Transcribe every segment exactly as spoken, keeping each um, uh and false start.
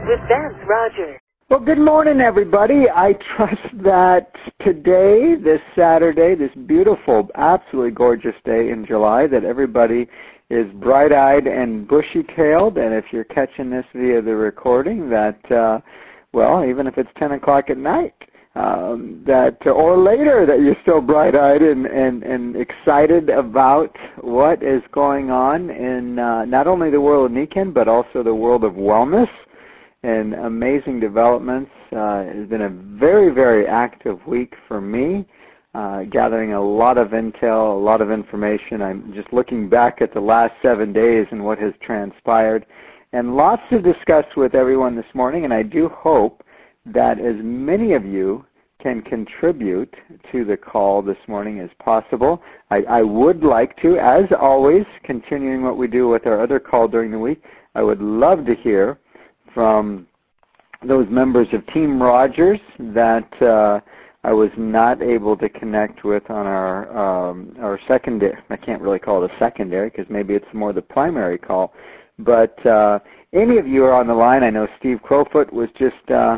with Vance Rogers. Well, good morning, everybody. I trust that today, this Saturday, this beautiful, absolutely gorgeous day in July, that everybody is bright-eyed and bushy-tailed, and if you're catching this via the recording, that, uh, well, even if it's ten o'clock at night, um, that or later, that you're still bright-eyed and, and, and excited about what is going on in uh, not only the world of Nikken, but also the world of wellness and amazing developments. Uh, it has been a very, very active week for me, uh, gathering a lot of intel, a lot of information. I'm just looking back at the last seven days and what has transpired, and lots to discuss with everyone this morning, and I do hope that as many of you can contribute to the call this morning as possible. I, I would like to, as always, continuing what we do with our other call during the week, I would love to hear from those members of Team Rogers that uh, I was not able to connect with on our um, our secondary. I can't really call it a secondary because maybe it's more the primary call. But uh, any of you are on the line. I know Steve Crowfoot was just uh,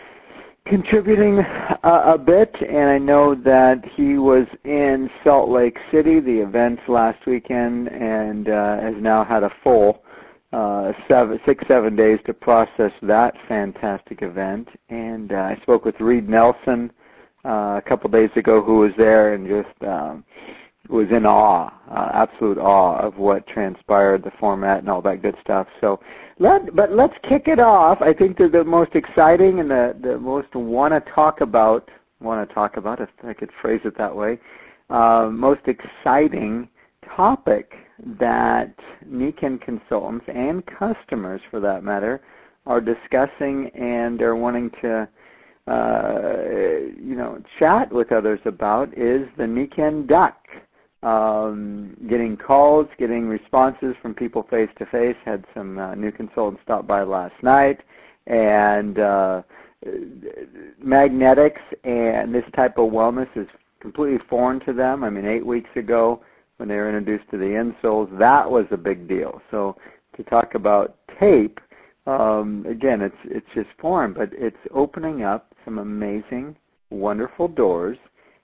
contributing a, a bit, and I know that he was in Salt Lake City, the events last weekend, and uh, has now had a full Uh, seven, six, seven days to process that fantastic event. And uh, I spoke with Reed Nelson uh, a couple days ago, who was there and just um, was in awe, uh, absolute awe of what transpired, the format and all that good stuff. So, let, but let's kick it off. I think that the most exciting and the, the most want to talk about, want to talk about, if I could phrase it that way, uh, most exciting topic that Nikken consultants and customers, for that matter, are discussing and are wanting to, uh, you know, chat with others about is the Nikken Duck. Um, getting calls, getting responses from people face to face. Had some uh, new consultants stop by last night, and uh, magnetics and this type of wellness is completely foreign to them. I mean, eight weeks ago, when they were introduced to the insoles, that was a big deal. So to talk about tape, um, again, it's it's just foreign, but it's opening up some amazing, wonderful doors.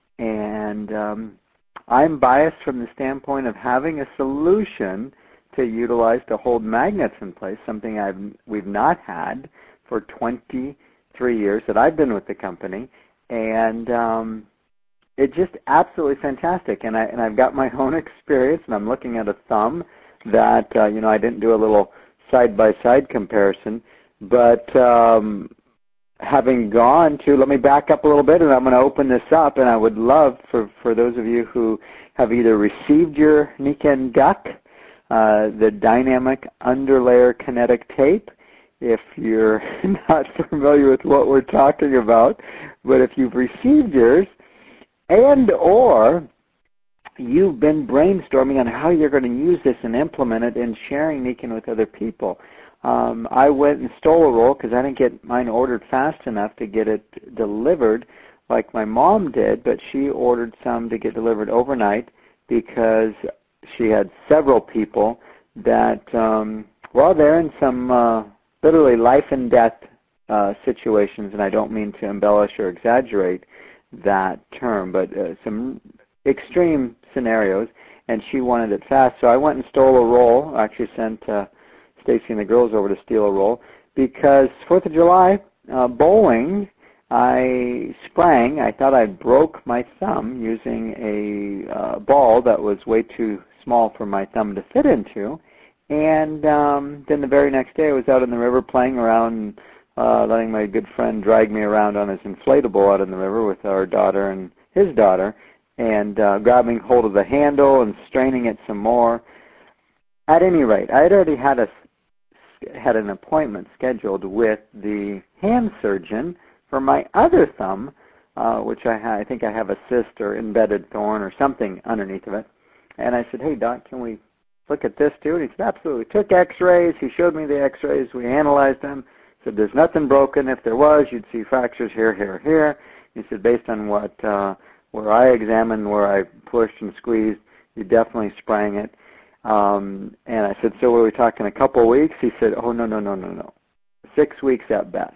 And um, I'm biased from the standpoint of having a solution to utilize to hold magnets in place, something I've we've not had for twenty-three years that I've been with the company, and um, it's just absolutely fantastic, and I and I've got my own experience, and I'm looking at a thumb that uh, you know I didn't do a little side-by-side comparison, but um, having gone to, let me back up a little bit, and I'm going to open this up, and I would love for for those of you who have either received your Nikken Duck, uh, the dynamic underlayer kinetic tape. If you're not familiar with what we're talking about, but if you've received yours, and or you've been brainstorming on how you're going to use this and implement it and sharing Nikken with other people. Um, I went and stole a roll because I didn't get mine ordered fast enough to get it delivered like my mom did, but she ordered some to get delivered overnight because she had several people that, um, well, they're in some uh, literally life and death uh, situations, and I don't mean to embellish or exaggerate that term, but uh, some extreme scenarios, and she wanted it fast. So I went and stole a roll. I actually sent uh, Stacy and the girls over to steal a roll because fourth of July uh, bowling, I sprang. I thought I broke my thumb using a uh, ball that was way too small for my thumb to fit into, and um, then the very next day I was out in the river playing around and Uh, letting my good friend drag me around on his inflatable out in the river with our daughter and his daughter, and uh, grabbing hold of the handle and straining it some more. At any rate, I had already had a had an appointment scheduled with the hand surgeon for my other thumb, uh, which I ha- I think I have a cyst or embedded thorn or something underneath of it. And I said, "Hey, Doc, can we look at this too?" And he said, "Absolutely." Took X-rays. He showed me the X-rays. We analyzed them. Said, "There's nothing broken. If there was, you'd see fractures here, here, here." He said, "Based on what uh, where I examined, where I pushed and squeezed, you definitely sprang it." Um, and I said, "So were we talking a couple of weeks?" He said, "Oh, no, no, no, no, no. six weeks at best.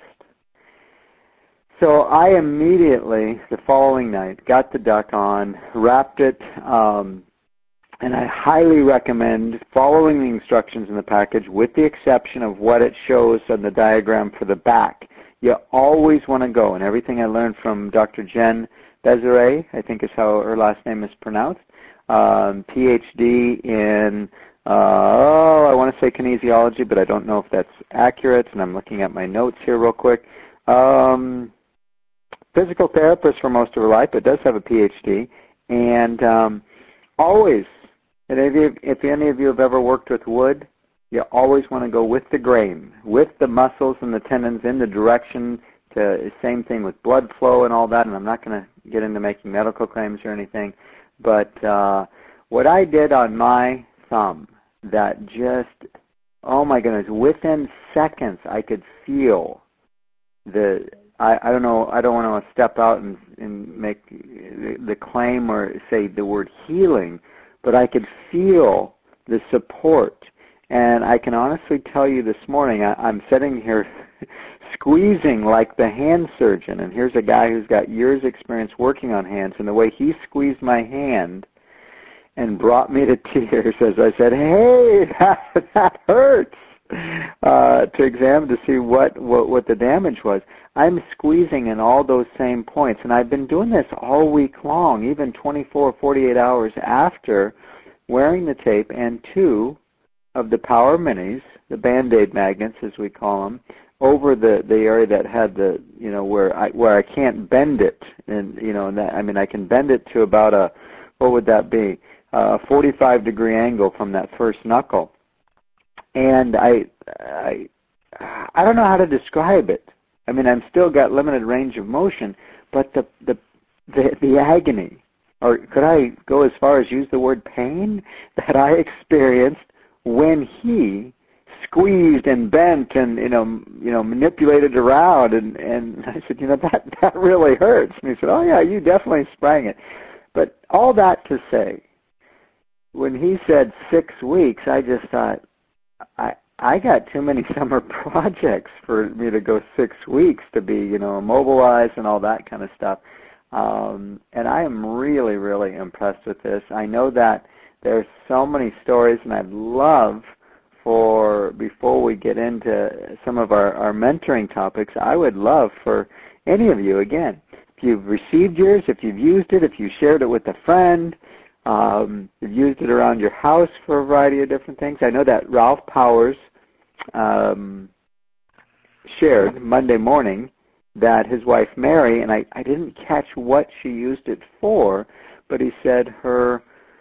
So I immediately, the following night, got the duck on, wrapped it, um, and I highly recommend following the instructions in the package with the exception of what it shows on the diagram for the back. You always want to go, and everything I learned from Doctor Jen Bezeret, I think is how her last name is pronounced, um, P H D in, uh, oh, I want to say kinesiology, but I don't know if that's accurate, and I'm looking at my notes here real quick. Um, physical therapist for most of her life, but does have a P H D, and um, always, and if, you, if any of you have ever worked with wood, you always want to go with the grain, with the muscles and the tendons in the direction to, same thing with blood flow and all that, and I'm not going to get into making medical claims or anything, but uh, what I did on my thumb that just, oh my goodness, within seconds I could feel the, I, I don't know, I don't want to step out and, and make the, the claim or say the word healing, but I could feel the support. And I can honestly tell you this morning, I, I'm sitting here squeezing like the hand surgeon, and here's a guy who's got years experience working on hands, and the way he squeezed my hand and brought me to tears as I said, hey, that, that hurts, uh, to examine to see what, what, what the damage was. I'm squeezing in all those same points, and I've been doing this all week long, even twenty-four, forty-eight hours after wearing the tape, and two of the Power Minis, the Band-Aid magnets as we call them, over the, the area that had the, you know, where I where I can't bend it, and you know, and that, I mean, I can bend it to about a, what would that be, a forty-five degree angle from that first knuckle, and I, I, I don't know how to describe it. I mean, I'm still got limited range of motion, but the the the, the agony, or could I go as far as use the word pain that I experienced when he squeezed and bent and you know you know manipulated around, and and I said, you know, that that really hurts. And he said, oh yeah, you definitely sprang it. But all that to say, when he said six weeks, I just thought, I I got too many summer projects for me to go six weeks to be you know immobilized and all that kind of stuff. Um, and I am really really impressed with this. I know that there's so many stories, and I'd love for, before we get into some of our, our mentoring topics, I would love for any of you, again, if you've received yours, if you've used it, if you shared it with a friend, um, you've used it around your house for a variety of different things. I know that Ralph Powers um, shared Monday morning that his wife Mary, and I, I didn't catch what she used it for, but he said her,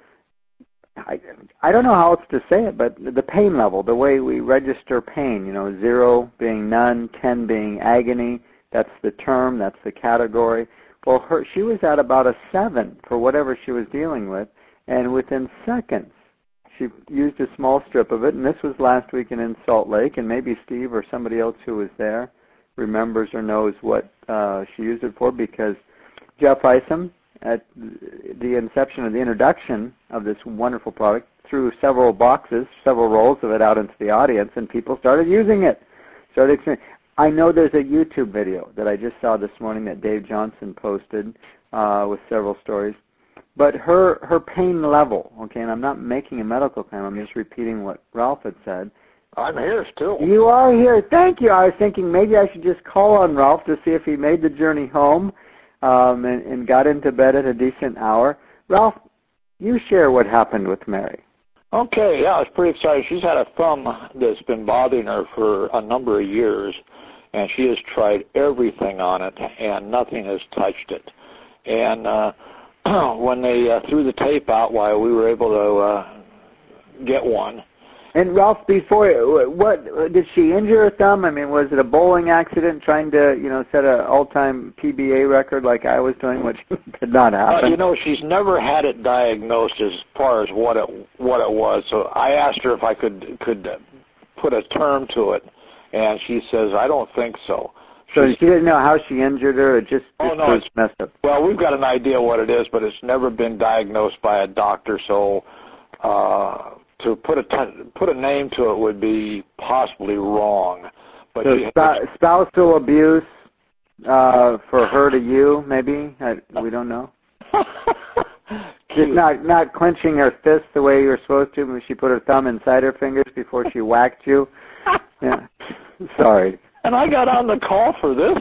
I, I don't know how else to say it, but the pain level, the way we register pain, you know, zero being none, ten being agony, that's the term, that's the category. Well, her, she was at about a seven for whatever she was dealing with, and within seconds, she used a small strip of it, and this was last weekend in Salt Lake, and maybe Steve or somebody else who was there remembers or knows what uh, she used it for, because Jeff Isom, at the inception of the introduction of this wonderful product, threw several boxes, several rolls of it out into the audience, and people started using it. Started. I know there's a YouTube video that I just saw this morning that Dave Johnson posted uh, with several stories. But her her pain level, okay, and I'm not making a medical claim, I'm just repeating what Ralph had said. I'm here still. You are here. Thank you. I was thinking maybe I should just call on Ralph to see if he made the journey home um, and, and got into bed at a decent hour. Ralph, you share what happened with Mary. Okay, yeah, I was pretty excited. She's had a thumb that's been bothering her for a number of years, and she has tried everything on it, and nothing has touched it. And uh, when they uh, threw the tape out, while we were able to uh, get one. And Ralph, before, what did she injure her thumb? I mean, was it a bowling accident trying to, you know, set an all-time P B A record like I was doing, which did not happen? Uh, you know, she's never had it diagnosed as far as what it what it was. So I asked her if I could could put a term to it, and she says, I don't think so. So she's, she didn't know how she injured her? It just, oh, just no, it's messed up. Well, we've got an idea what it is, but it's never been diagnosed by a doctor, so uh, to put a, t- put a name to it would be possibly wrong. But so she sp- spousal abuse uh, for her to you, maybe? I, we don't know. Just not not clenching her fist the way you were supposed to when she put her thumb inside her fingers before she whacked you. Yeah. Sorry. And I got on the call for this.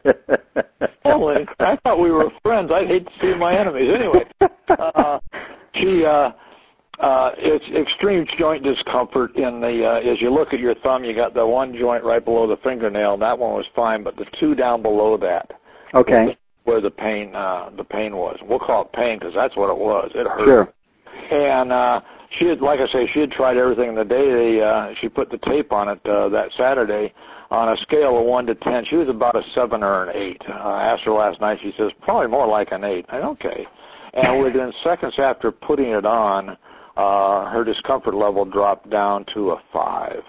Holy, I thought we were friends. I'd hate to see my enemies. Anyway, uh, she, uh, uh, it's extreme joint discomfort in the, uh, as you look at your thumb, you got the one joint right below the fingernail, and that one was fine, but the two down below that. Okay. Where the pain, uh, the pain was. We'll call it pain because that's what it was. It hurt. Sure. And uh, she had, like I say, she had tried everything. The day they, uh, she put the tape on it uh, that Saturday, on a scale of one to ten, she was about a seven or an eight. Uh, I asked her last night. She says probably more like an eight. I said, okay. And within seconds after putting it on, uh, her discomfort level dropped down to a five.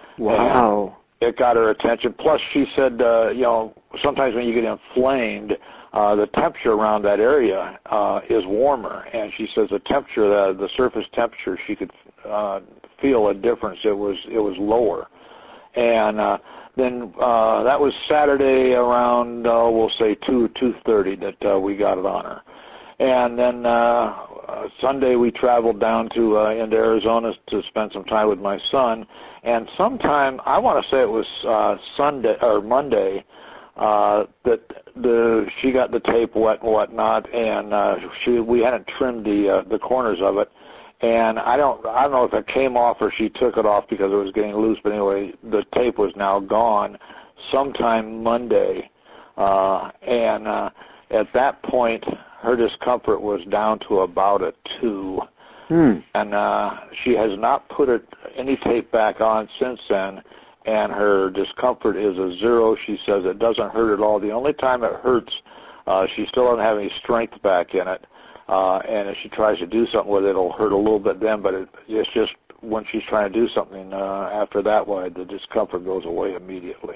Wow. And it got her attention. Plus, she said, uh, you know, sometimes when you get inflamed, uh, the temperature around that area uh, is warmer. And she says the temperature, the, the surface temperature, she could uh, feel a difference. It was it was lower. And uh, then uh, that was Saturday around, uh, we'll say two two thirty that uh, we got it on her. And then uh, uh, Sunday we traveled down to uh, into Arizona to spend some time with my son. And sometime, I want to say it was uh, Sunday or Monday, uh, that the she got the tape wet and whatnot, and uh, she we hadn't trimmed the uh, the corners of it. And I don't I don't know if it came off or she took it off because it was getting loose. But anyway, the tape was now gone sometime Monday. Uh, and uh, at that point, her discomfort was down to about a two. Hmm. And uh, she has not put it, any tape back on since then. And her discomfort is a zero. She says it doesn't hurt at all. The only time it hurts, uh, she still doesn't have any strength back in it. Uh, and if she tries to do something with it, it'll hurt a little bit then, but it, it's just when she's trying to do something uh, after that way, the discomfort goes away immediately.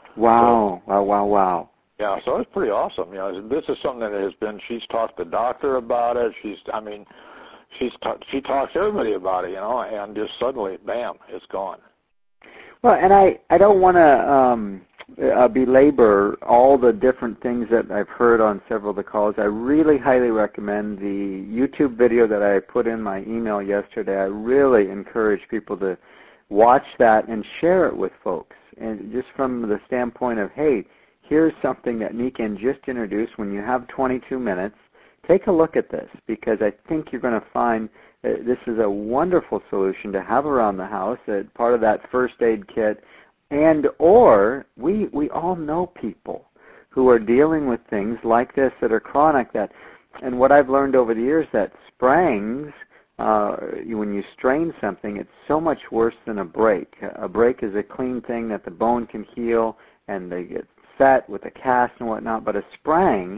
Wow, so, wow, wow, wow. Yeah, so it's pretty awesome. You know, this is something that has been, she's talked to the doctor about it. She's, I mean, she's ta- she talks to everybody about it, you know, and just suddenly, bam, it's gone. Well, and I, I don't want to um, uh, belabor all the different things that I've heard on several of the calls. I really highly recommend the YouTube video that I put in my email yesterday. I really encourage people to watch that and share it with folks. And just from the standpoint of, hey, here's something that Niken just introduced. When you have twenty-two minutes, take a look at this, because I think you're going to find that this is a wonderful solution to have around the house, uh, part of that first aid kit. And or we we all know people who are dealing with things like this that are chronic. That, and what I've learned over the years, that sprains, uh, when you strain something, it's so much worse than a break. A break is a clean thing that the bone can heal and they get set with a cast and whatnot. But a sprang,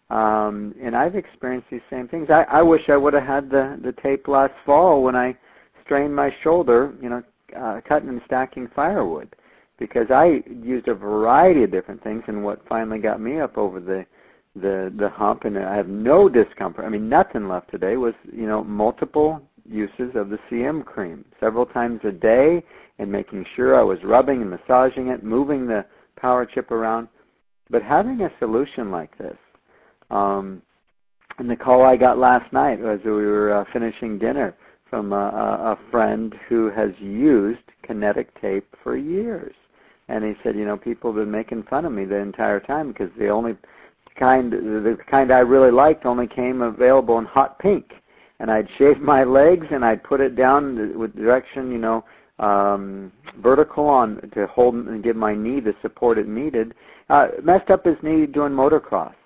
um, and I've experienced these same things. I, I wish I would have had the the tape last fall when I strained my shoulder, you know, uh, cutting and stacking firewood. Because I used a variety of different things, and what finally got me up over the, the the hump, and I have no discomfort. I mean, nothing left today was, you know, multiple uses of the C M cream, several times a day, and making sure I was rubbing and massaging it, moving the power chip around. But having a solution like this, um, and the call I got last night as we were uh, finishing dinner from a, a friend who has used kinetic tape for years. And he said, you know, people have been making fun of me the entire time because the only kind, the kind I really liked only came available in hot pink. And I'd shave my legs and I'd put it down with direction, you know, um, vertical on to hold and give my knee the support it needed. Uh, messed up his knee doing motocross.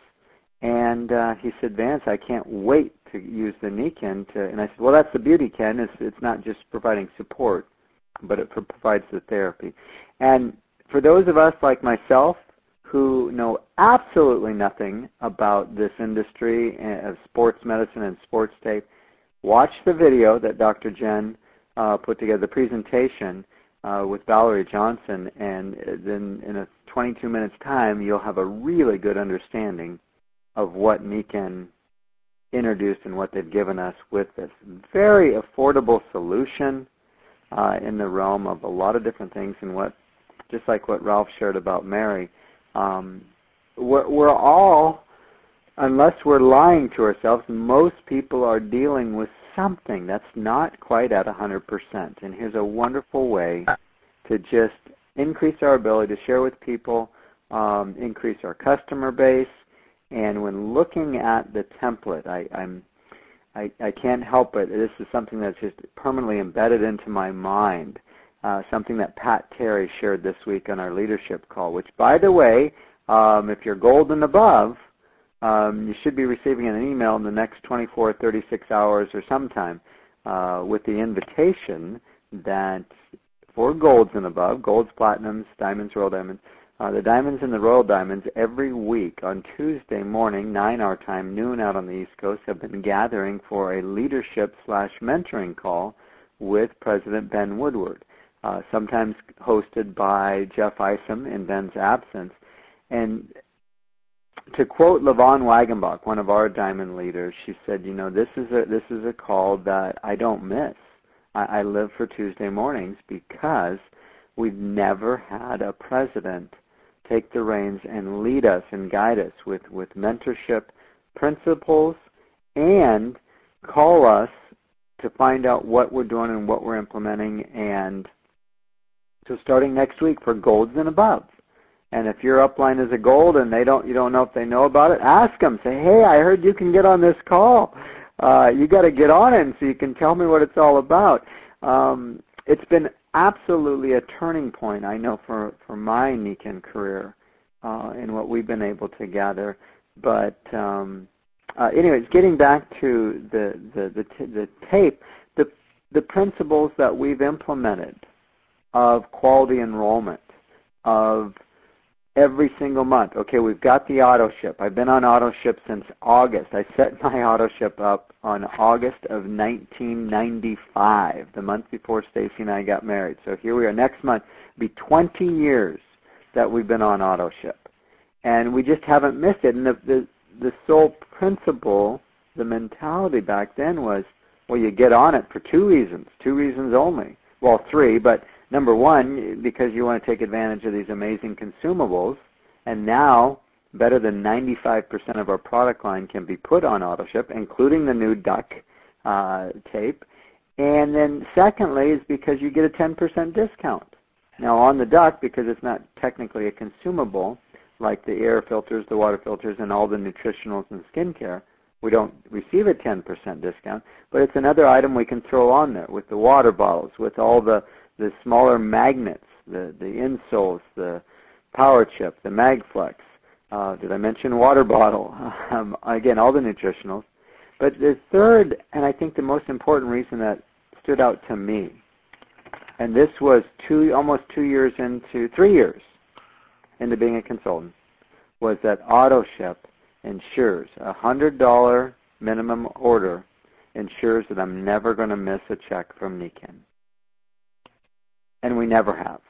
And uh, he said, Vance, I can't wait to use the Niken to, and I said, well, that's the beauty, Ken. It's, it's not just providing support, but it provides the therapy. And for those of us like myself who know absolutely nothing about this industry of sports medicine and sports tape, watch the video that Doctor Jen uh, put together, the presentation uh, with Valerie Johnson, and then in a twenty-two minutes time, you'll have a really good understanding of what Niken introduced and what they've given us with this very affordable solution uh, in the realm of a lot of different things. And what just like what Ralph shared about Mary. Um, we're, we're all, unless we're lying to ourselves, most people are dealing with something that's not quite at one hundred percent. And here's a wonderful way to just increase our ability to share with people, um, increase our customer base. And when looking at the template, I, I'm, I, I can't help it. This is something that's just permanently embedded into my mind, uh, something that Pat Terry shared this week on our leadership call, which, by the way, um, if you're gold and above, um, you should be receiving an email in the next twenty-four, thirty-six hours or sometime uh, with the invitation that for golds and above, golds, platinums, diamonds, royal diamonds, uh, the diamonds and the royal diamonds every week on Tuesday morning, nine our time, noon out on the East Coast, have been gathering for a leadership slash mentoring call with President Ben Woodward, uh, sometimes hosted by Jeff Isom in Ben's absence. And to quote Levon Wagenbach, one of our diamond leaders, she said, you know, this is a, this is a call that I don't miss. I, I live for Tuesday mornings because we've never had a president take the reins and lead us and guide us with, with mentorship principles and call us to find out what we're doing and what we're implementing. And so starting next week for golds and above. And if your upline is a gold and they don't, you don't know if they know about it, ask them. Say, hey, I heard you can get on this call. Uh, you got to get on it so you can tell me what it's all about. Um, it's been absolutely a turning point, I know, for, for my Nikken career uh, in what we've been able to gather. But um, uh, anyways, getting back to the the the, t- the tape, the the principles that we've implemented of quality enrollment, of every single month. Okay, we've got the auto ship. I've been on auto ship since August. I set my auto ship up on August of nineteen ninety-five, the month before Stacy and I got married. So here we are. Next month will be twenty years that we've been on auto ship. And we just haven't missed it. And the, the, the sole principle, the mentality back then was, well, you get on it for two reasons, two reasons only. Well, three, but number one, because you want to take advantage of these amazing consumables, and now better than ninety-five percent of our product line can be put on AutoShip, including the new duck uh, tape. And then secondly is because you get a ten percent discount. Now on the duck, because it's not technically a consumable, like the air filters, the water filters, and all the nutritionals and skincare, we don't receive a ten percent discount, but it's another item we can throw on there with the water bottles, with all the the smaller magnets, the, the insoles, the power chip, the MagFlex. Uh, did I mention water bottle? Um, again, all the nutritionals. But the third, and I think the most important reason that stood out to me, and this was two, almost two years into, three years into being a consultant, was that AutoShip ensures a one hundred dollars minimum order ensures that I'm never going to miss a check from Nikken. And we never have.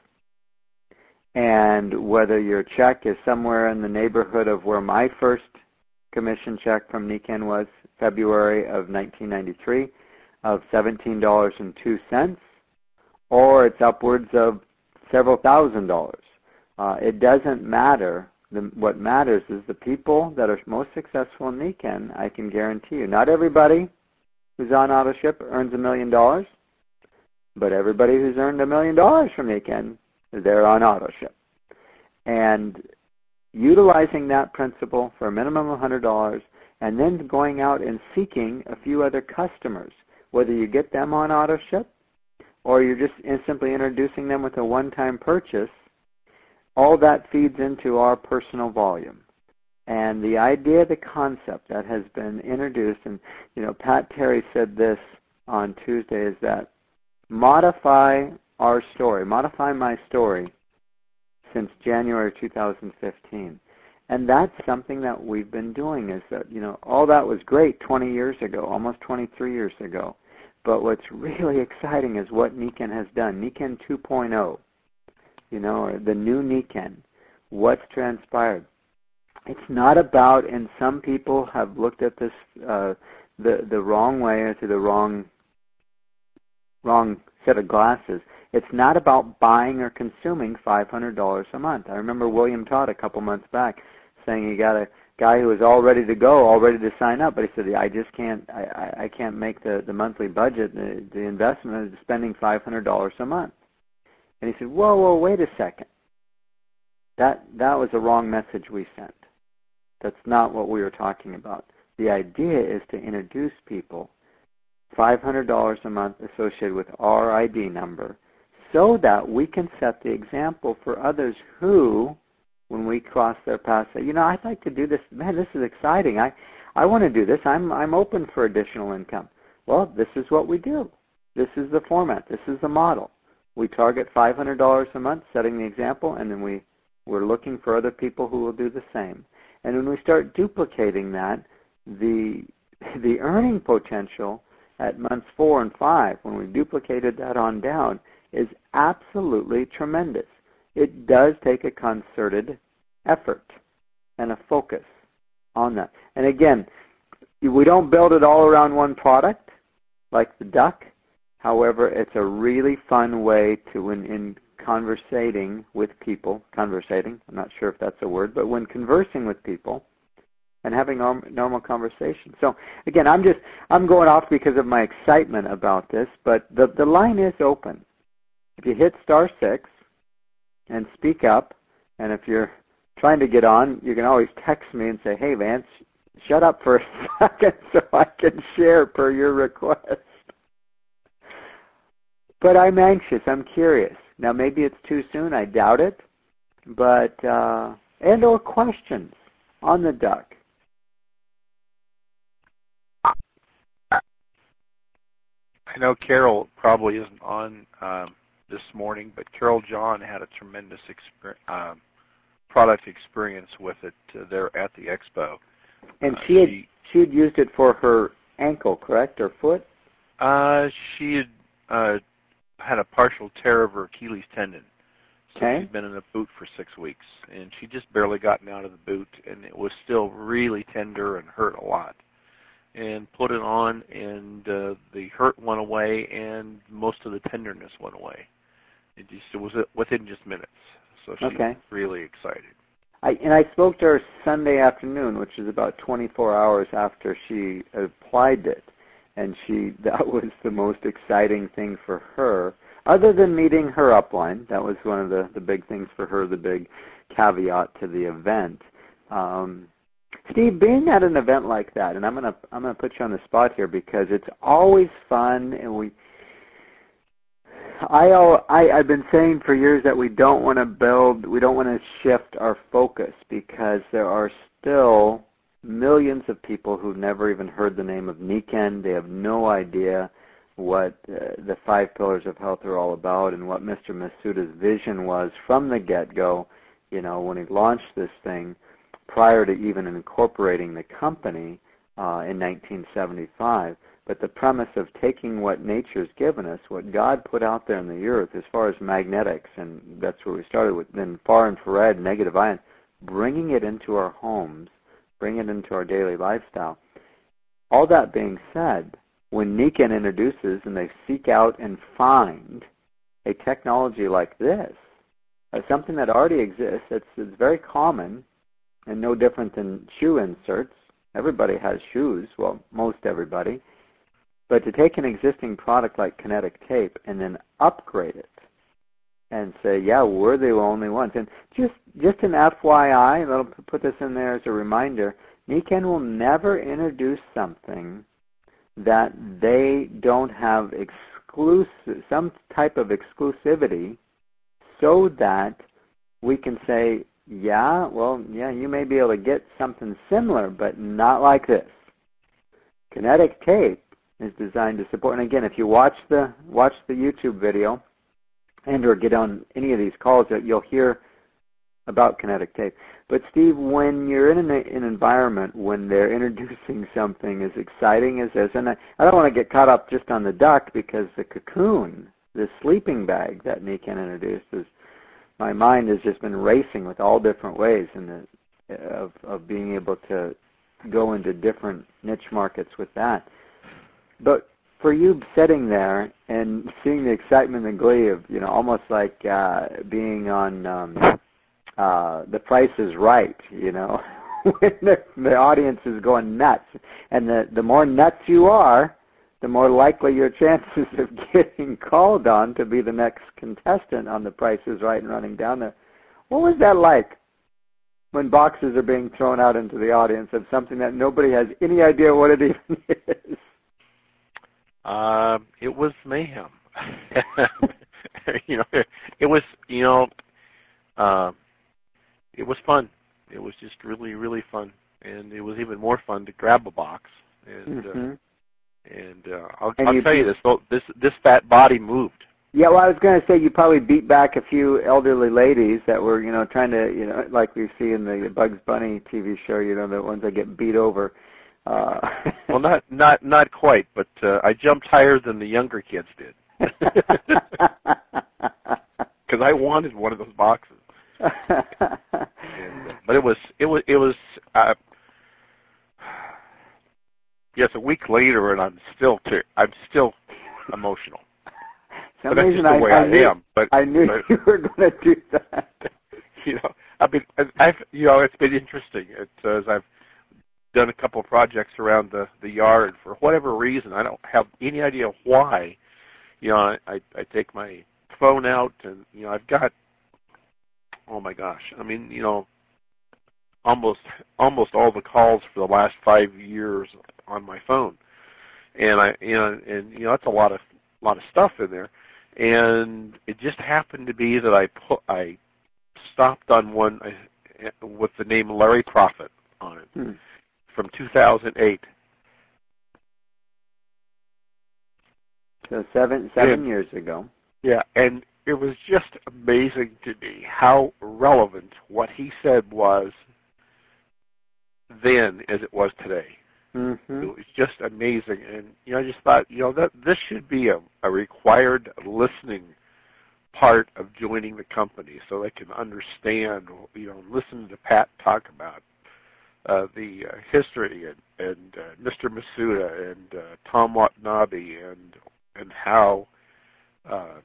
And whether your check is somewhere in the neighborhood of where my first commission check from Nikken was, February of nineteen ninety-three, of seventeen dollars and two cents, or it's upwards of several thousand dollars. Uh, it doesn't matter. The, what matters is the people that are most successful in Nikken, I can guarantee you. Not everybody who's on AutoShip earns a million dollars. But everybody who's earned a million dollars from Nikken, they're on AutoShip. And utilizing that principle for a minimum of one hundred dollars and then going out and seeking a few other customers, whether you get them on AutoShip or you're just simply introducing them with a one-time purchase, all that feeds into our personal volume. And the idea, the concept that has been introduced, and you know, Pat Terry said this on Tuesday, is that modify our story, modify my story since January two thousand fifteen. And that's something that we've been doing, is that, you know, all that was great twenty years ago, almost twenty-three years ago. But what's really exciting is what Nikken has done. Nikken two point oh, you know, or the new Nikken, what's transpired. It's not about, and some people have looked at this uh, the, the wrong way or through the wrong wrong set of glasses. It's not about buying or consuming five hundred dollars a month. I remember William Todd a couple months back saying he got a guy who was all ready to go, all ready to sign up, but he said, I just can't, I, I, I can't make the, the monthly budget, the, the investment is spending five hundred dollars a month. And he said, whoa, whoa, wait a second. That, that was a wrong message we sent. That's not what we were talking about. The idea is to introduce people five hundred dollars a month associated with our I D number so that we can set the example for others who, when we cross their path, say, you know, I'd like to do this. Man, this is exciting. I, I want to do this. I'm, I'm open for additional income. Well, this is what we do. This is the format. This is the model. We target five hundred dollars a month, setting the example, and then we, we're looking for other people who will do the same. And when we start duplicating that, the, the earning potential at months four and five, when we duplicated that on down, is absolutely tremendous. It does take a concerted effort and a focus on that. And again, we don't build it all around one product like the duck. However, it's a really fun way to, when in conversating with people, conversating, I'm not sure if that's a word, but when conversing with people and having norm, normal conversation. So again, I'm just, I'm going off because of my excitement about this, but the, the line is open. If you hit star six and speak up, and if you're trying to get on, you can always text me and say, hey, Vance, shut up for a second so I can share per your request. But I'm anxious. I'm curious. Now, maybe it's too soon. I doubt it. But, uh, and or questions on the duck. I know Carol probably isn't on um, this morning, but Carol John had a tremendous exper- um, product experience with it uh, there at the expo. And uh, she had she, she had used it for her ankle, correct, or foot? Uh, she had uh, had a partial tear of her Achilles tendon. So Okay. she's been in a boot for six weeks, and she just barely gotten out of the boot, and it was still really tender and hurt a lot. And put it on, and uh, the hurt went away, and most of the tenderness went away. It just it was within just minutes. So she's Okay. really excited. I, and I spoke to her Sunday afternoon, which is about twenty-four hours after she applied it, and she that was the most exciting thing for her, other than meeting her upline. That was one of the, the big things for her, the big caveat to the event. Um, Steve, being at an event like that, and I'm gonna I'm gonna put you on the spot here because it's always fun, and we. I, I I've been saying for years that we don't want to build, we don't want to shift our focus because there are still millions of people who've never even heard the name of Nikken. They have no idea what uh, the five pillars of health are all about and what Mister Masuda's vision was from the get-go. You know, when he launched this thing, prior to even incorporating the company uh, in nineteen seventy-five. But the premise of taking what nature's given us, what God put out there in the earth as far as magnetics, and that's where we started with, then far infrared, negative ion, bringing it into our homes, bringing it into our daily lifestyle. All that being said, when Nikken introduces and they seek out and find a technology like this, uh, something that already exists, it's, it's very common, and no different than shoe inserts. Everybody has shoes, well, most everybody. But to take an existing product like kinetic tape and then upgrade it and say, yeah, we're the only ones. And just just an F Y I, and I'll put this in there as a reminder, Nikken will never introduce something that they don't have exclusive, some type of exclusivity so that we can say, yeah, well, yeah, you may be able to get something similar, but not like this. Kinetic tape is designed to support, and again, if you watch the watch the YouTube video and or get on any of these calls, you'll hear about kinetic tape. But Steve, when you're in an, an environment when they're introducing something as exciting as this, and I, I don't want to get caught up just on the duck because the cocoon, the sleeping bag that Nikken introduced, is, my mind has just been racing with all different ways in the, of, of being able to go into different niche markets with that. But for you sitting there and seeing the excitement and glee of, you know, almost like uh, being on um, uh, The Price is Right, you know, when the, the audience is going nuts. And the, the more nuts you are, the more likely your chances of getting called on to be the next contestant on The Price is Right and running down there. What was that like when boxes are being thrown out into the audience of something that nobody has any idea what it even is? Uh, it was mayhem. you know, it, it was, you know, uh, it was fun. It was just really, really fun, and it was even more fun to grab a box. And mm-hmm. uh, and uh, I'll, and I'll you tell you beat, this: this this fat body moved. Yeah, well, I was going to say you probably beat back a few elderly ladies that were, you know, trying to, you know, like we see in the Bugs Bunny T V show, you know, the ones that get beat over. Uh, well, not not not quite, but uh, I jumped higher than the younger kids did because I wanted one of those boxes. and, uh, but it was it was it was uh, yes, a week later, and I'm still ter- I'm still emotional. Some but that's just the I, way I, I, knew, am. But I knew but, you were going to do that. You know, I mean, I've you know, it's been interesting. It, uh, as I've done a couple of projects around the the yard for whatever reason. I don't have any idea why. You know, I I, I take my phone out, and you know, I've got. Oh my gosh! I mean, you know, almost almost all the calls for the last five years on my phone, and I you know, and you know, that's a lot of lot of stuff in there, and it just happened to be that I put I stopped on one with the name Larry Prophet on it. Hmm. From two thousand eight. So seven seven and, years ago. Yeah, and it was just amazing to me how relevant what he said was then as it was today. Mm-hmm. It was just amazing, and you know, I just thought, you know, that this should be a, a required listening part of joining the company, so they can understand, you know, listen to Pat talk about Uh, the uh, history and, and uh, Mister Masuda and uh, Tom Watanabe and and how uh,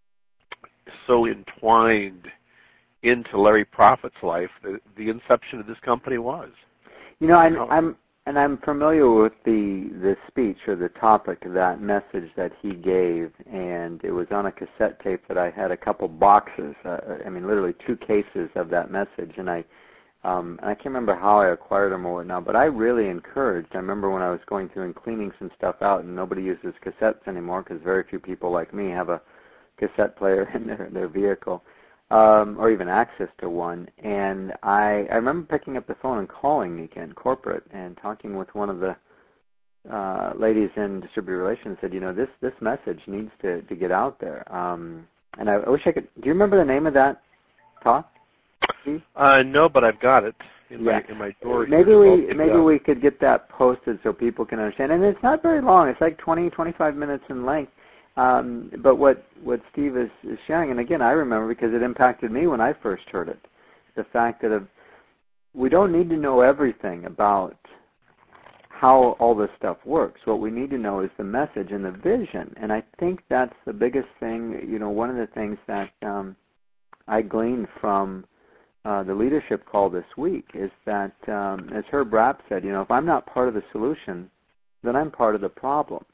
so entwined into Larry Prophet's life the, the inception of this company was. You know, I'm, I'm and I'm familiar with the the speech or the topic of that message that he gave, and it was on a cassette tape that I had a couple boxes. Uh, I mean, literally two cases of that message, and I. Um, and I can't remember how I acquired them or whatnot, but I really encouraged. I remember when I was going through and cleaning some stuff out, and nobody uses cassettes anymore because very few people like me have a cassette player in their, their vehicle, um, or even access to one. And I, I remember picking up the phone and calling Nikken Corporate and talking with one of the uh, ladies in distributor relations. Said, you know, this this message needs to, to get out there. Um, and I, I wish I could. Do you remember the name of that talk? Uh, no, but I've got it in yeah. my in my drawer. Maybe we maybe we could get that posted so people can understand. And it's not very long. It's like twenty, twenty-five minutes in length. Um, but what what Steve is, is sharing, and again, I remember because it impacted me when I first heard it. The fact that of, we don't need to know everything about how all this stuff works. What we need to know is the message and the vision. And I think that's the biggest thing. You know, one of the things that um, I gleaned from Uh, the leadership call this week is that, um, as Herb Rapp said, you know, if I'm not part of the solution, then I'm part of the problem.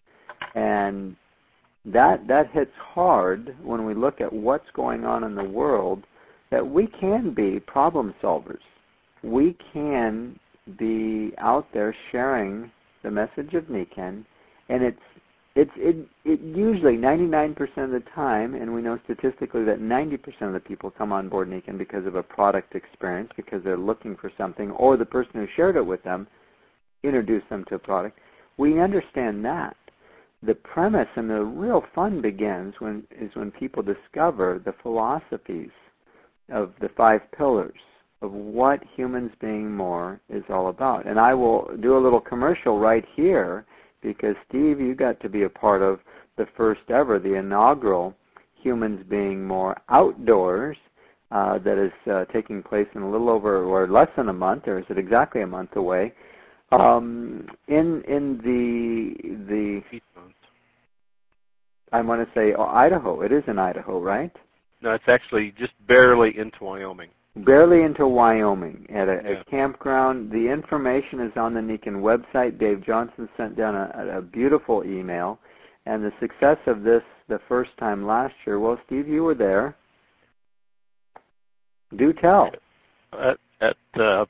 And that that hits hard when we look at what's going on in the world, that we can be problem solvers. We can be out there sharing the message of Nikken, and it's It's it, it usually ninety-nine percent of the time, and we know statistically that ninety percent of the people come on board Nikken because of a product experience, because they're looking for something, or the person who shared it with them introduced them to a product. We understand that. The premise and the real fun begins when is when people discover the philosophies of the five pillars of what humans being more is all about. And I will do a little commercial right here, because, Steve, you got to be a part of the first ever, the inaugural Humans Being More Outdoors uh, that is uh, taking place in a little over, or less than a month, or is it exactly a month away, um, in in the the I want to say, oh, Idaho. It is in Idaho, right? No, it's actually just barely into Wyoming. Barely into Wyoming at a, Yeah. a campground. The information is on the Niken website. Dave Johnson sent down a, a beautiful email. And the success of this the first time last year, well, Steve, you were there. Do tell. At, at uh,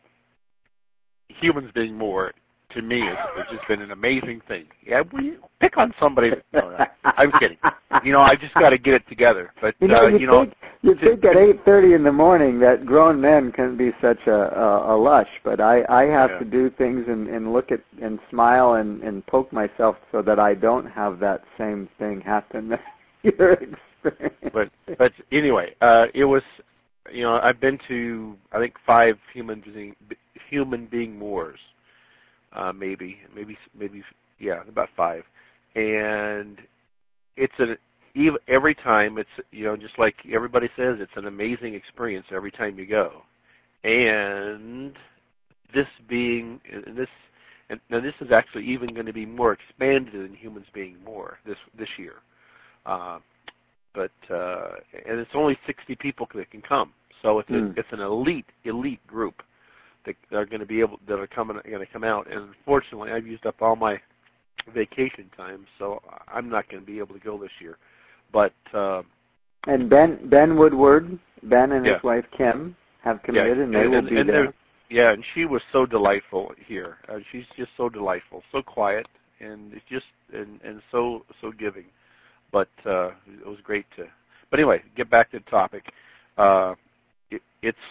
Humans Being More, to me, it's, it's just been an amazing thing. Yeah, we pick on somebody. No, no, I'm kidding. You know, I just got to get it together. But you know, uh, you, you know, think, you think at eight thirty in the morning that grown men can be such a, a, a lush, but I, I have yeah. to do things and, and look at and smile and, and poke myself so that I don't have that same thing happen that you're experiencing. But but anyway, uh, it was. You know, I've been to I think five human being human being wars, uh, maybe maybe maybe yeah, about five, and it's an even every time it's you know just like everybody says, it's an amazing experience every time you go, and this being and this and now this is actually even going to be more expanded than Humans Being More this this year. Uh, But uh, and it's only sixty people that can come, so it's a, Mm. it's an elite elite group that are going to be able that are coming going to come out. And unfortunately, I've used up all my vacation time, so I'm not going to be able to go this year. But uh, And Ben Ben Woodward, Ben and yeah. his wife Kim have committed, yeah, and they and, will and, be and there. Yeah, and she was so delightful here. Uh, she's just so delightful, so quiet, and it's just and, and so so giving. But uh, it was great to. But anyway, get back to the topic. Uh, it, it's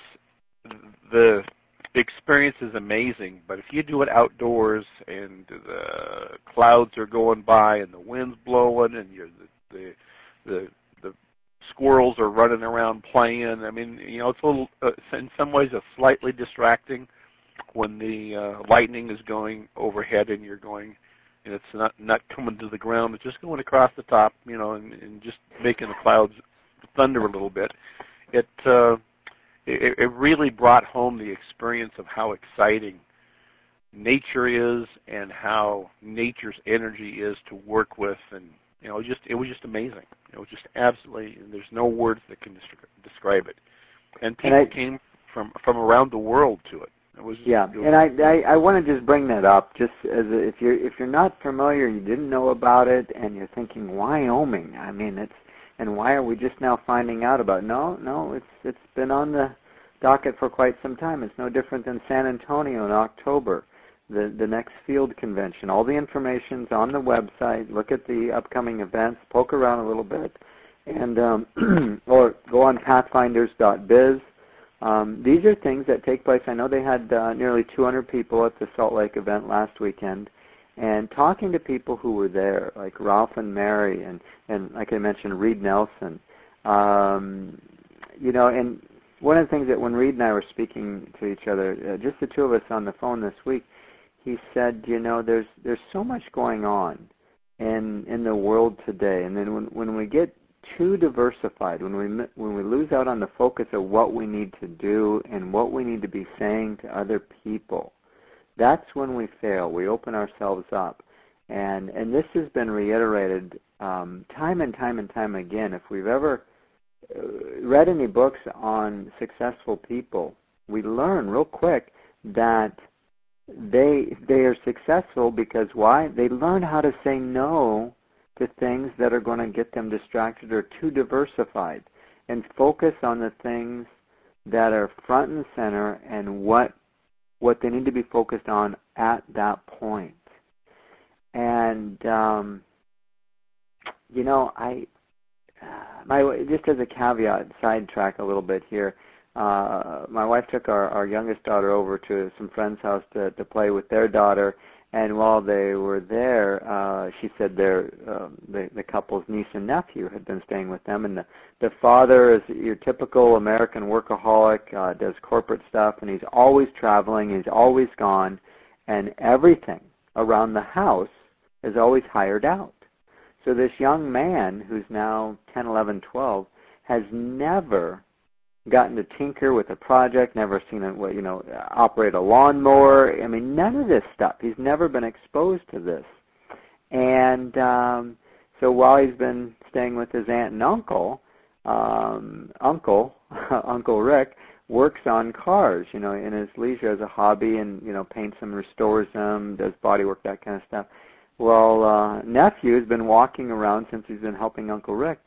the experience is amazing, but if you do it outdoors and the clouds are going by and the wind's blowing and you're the the the, the squirrels are running around playing. I mean, you know, it's a little uh, in some ways it's slightly distracting when the uh, lightning is going overhead and you're going. And it's not not coming to the ground; it's just going across the top, you know, and, and just making the clouds thunder a little bit. It, uh, it it really brought home the experience of how exciting nature is and how nature's energy is to work with, and you know, just it was just amazing. It was just absolutely, and there's no words that can describe it. And people And I, came from from around the world to it. It was, yeah, it was, and I, I I want to just bring that up, just as a, if you're if you're not familiar, you didn't know about it, and you're thinking Wyoming. I mean, it's and why are we just now finding out about it? No, no, it's it's been on the docket for quite some time. It's no different than San Antonio in October, the the next field convention. All the information's on the website. Look at the upcoming events, poke around a little bit, and um, or go on pathfinders dot biz. Um, these are things that take place. I know they had uh, nearly two hundred people at the Salt Lake event last weekend, and talking to people who were there, like Ralph and Mary, and, and like I mentioned, Reed Nelson. Um, you know, and one of the things that when Reed and I were speaking to each other, uh, just the two of us on the phone this week, he said, you know, there's there's so much going on in in the world today, and then when when we get too diversified, when we when we lose out on the focus of what we need to do and what we need to be saying to other people, that's when we fail. We open ourselves up, and and this has been reiterated um, time and time and time again. If we've ever uh, read any books on successful people, we learn real quick that they they are successful because why? They learn how to say no to things that are going to get them distracted or too diversified, and focus on the things that are front and center and what what they need to be focused on at that point. And um, you know, I my just as a caveat, sidetrack a little bit here. Uh, my wife took our, our youngest daughter over to some friend's house to, to play with their daughter. And while they were there, uh, she said their um, the, the couple's niece and nephew had been staying with them, and the, the father is your typical American workaholic, uh, does corporate stuff, and he's always traveling, he's always gone, and everything around the house is always hired out. So this young man, who's now ten, eleven, twelve, has never gotten to tinker with a project, never seen it, you know, operate a lawnmower. I mean, none of this stuff. He's never been exposed to this. And um, so while he's been staying with his aunt and uncle, um, uncle, Uncle Rick, works on cars, you know, in his leisure as a hobby, and, you know, paints them, restores them, does body work, that kind of stuff. Well, uh, nephew has been walking around since he's been helping Uncle Rick.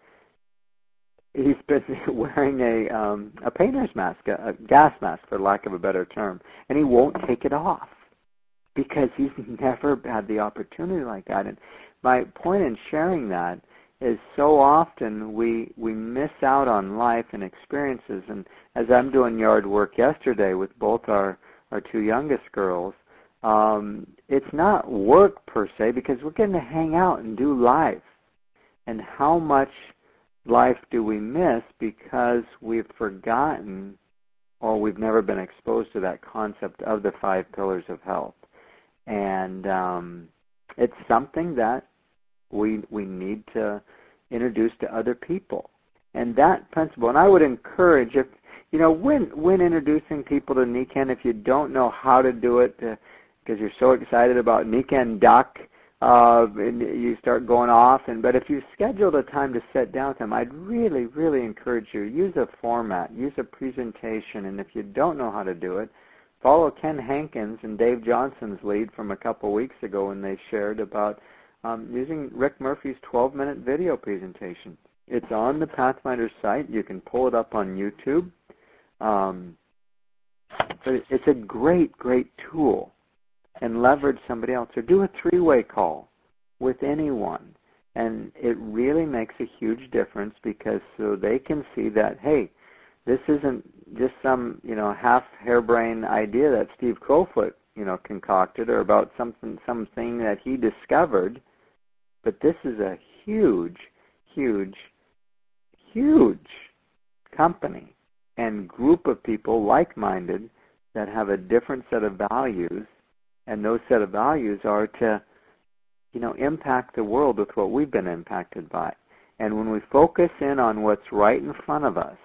He's been wearing a um, a painter's mask, a, a gas mask, for lack of a better term, and he won't take it off because he's never had the opportunity like that. And my point in sharing that is so often we we miss out on life and experiences. And as I'm doing yard work yesterday with both our, our two youngest girls, um, it's not work per se, because we're getting to hang out and do life. And how much life do we miss because we've forgotten, or we've never been exposed to that concept of the five pillars of health. And um, it's something that we we need to introduce to other people. And that principle, and I would encourage, if you know, when when introducing people to Nikken, if you don't know how to do it, because you're so excited about Nikken Duck, uh, and you start going off. And but if you've scheduled a time to sit down with them, I'd really, really encourage you, use a format, use a presentation, and if you don't know how to do it, follow Ken Hankins and Dave Johnson's lead from a couple weeks ago when they shared about um, using Rick Murphy's twelve-minute video presentation. It's on the Pathfinder site. You can pull it up on YouTube. Um, but it's a great, great tool. And leverage somebody else, or do a three-way call with anyone. And it really makes a huge difference, because so they can see that, hey, this isn't just some, you know, half harebrained idea that Steve Crowfoot, you know, concocted, or about something, something that he discovered, but this is a huge, huge, huge company and group of people like-minded that have a different set of values, and those set of values are to, you know, impact the world with what we've been impacted by. And when we focus in on what's right in front of us,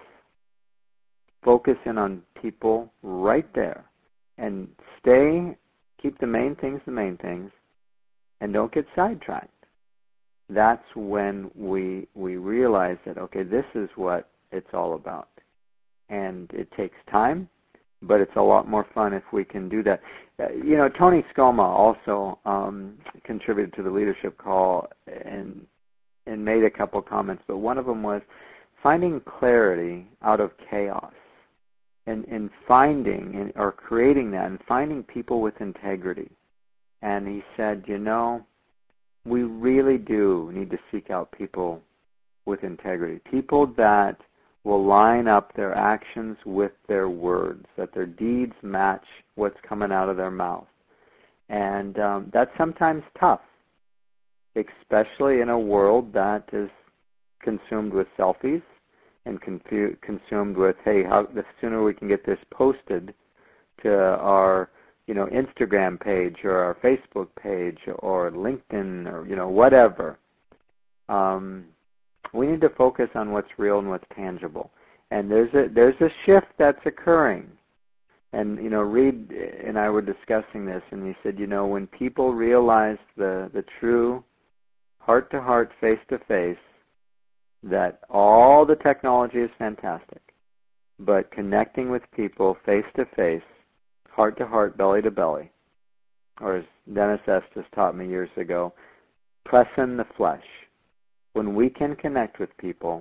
focus in on people right there, and stay, keep the main things the main things, and don't get sidetracked. That's when we we realize that, okay, this is what it's all about. And it takes time, but it's a lot more fun if we can do that. Uh, you know, Tony Skoma also um, contributed to the leadership call and and made a couple comments, but one of them was finding clarity out of chaos, and, and finding and, or creating that, and finding people with integrity. And he said, you know, we really do need to seek out people with integrity, people that will line up their actions with their words, that their deeds match what's coming out of their mouth. And um, that's sometimes tough, especially in a world that is consumed with selfies and confu- consumed with, hey, how the sooner we can get this posted to our, you know, Instagram page or our Facebook page or LinkedIn or, you know, whatever. Um, we need to focus on what's real and what's tangible. And there's a there's a shift that's occurring. And, you know, Reed and I were discussing this, and he said, you know, when people realize the, the true heart-to-heart, face-to-face, that all the technology is fantastic, but connecting with people face-to-face, heart-to-heart, belly-to-belly, or as Dennis Estes taught me years ago, press in the flesh. When we can connect with people,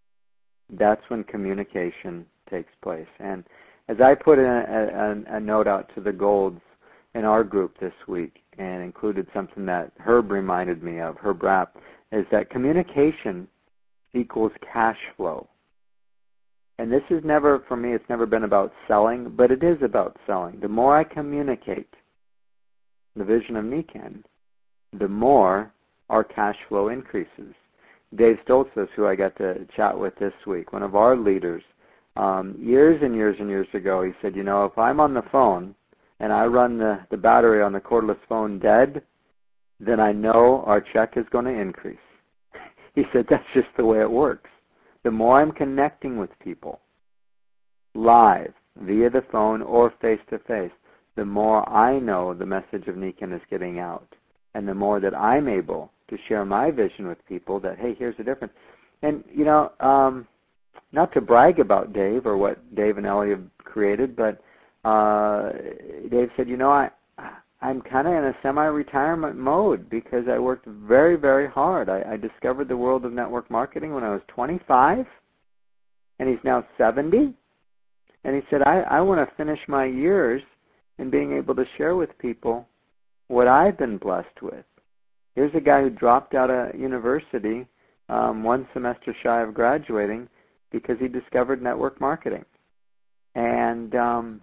that's when communication takes place. And as I put in a, a, a note out to the Golds in our group this week, and included something that Herb reminded me of, Herb Rapp, is that communication equals cash flow. And this is never, for me, it's never been about selling, but it is about selling. The more I communicate the vision of Nikken, the more our cash flow increases. Dave Stoltzfus, who I got to chat with this week, one of our leaders, um, years and years and years ago, he said, you know, if I'm on the phone and I run the, the battery on the cordless phone dead, then I know our check is going to increase. He said, that's just the way it works. The more I'm connecting with people, live, via the phone or face-to-face, the more I know the message of Nikken is getting out. and the more that I'm able to share my vision with people that, hey, here's the difference. And, you know, um, not to brag about Dave or what Dave and Ellie have created, but uh, Dave said, you know, I, I'm kind of in a semi-retirement mode because I worked very, very hard. I, I discovered the world of network marketing when I was twenty-five, and he's now seventy. And he said, I, I want to finish my years in being able to share with people what I've been blessed with. Here's a guy who dropped out of university um, one semester shy of graduating because he discovered network marketing. And um,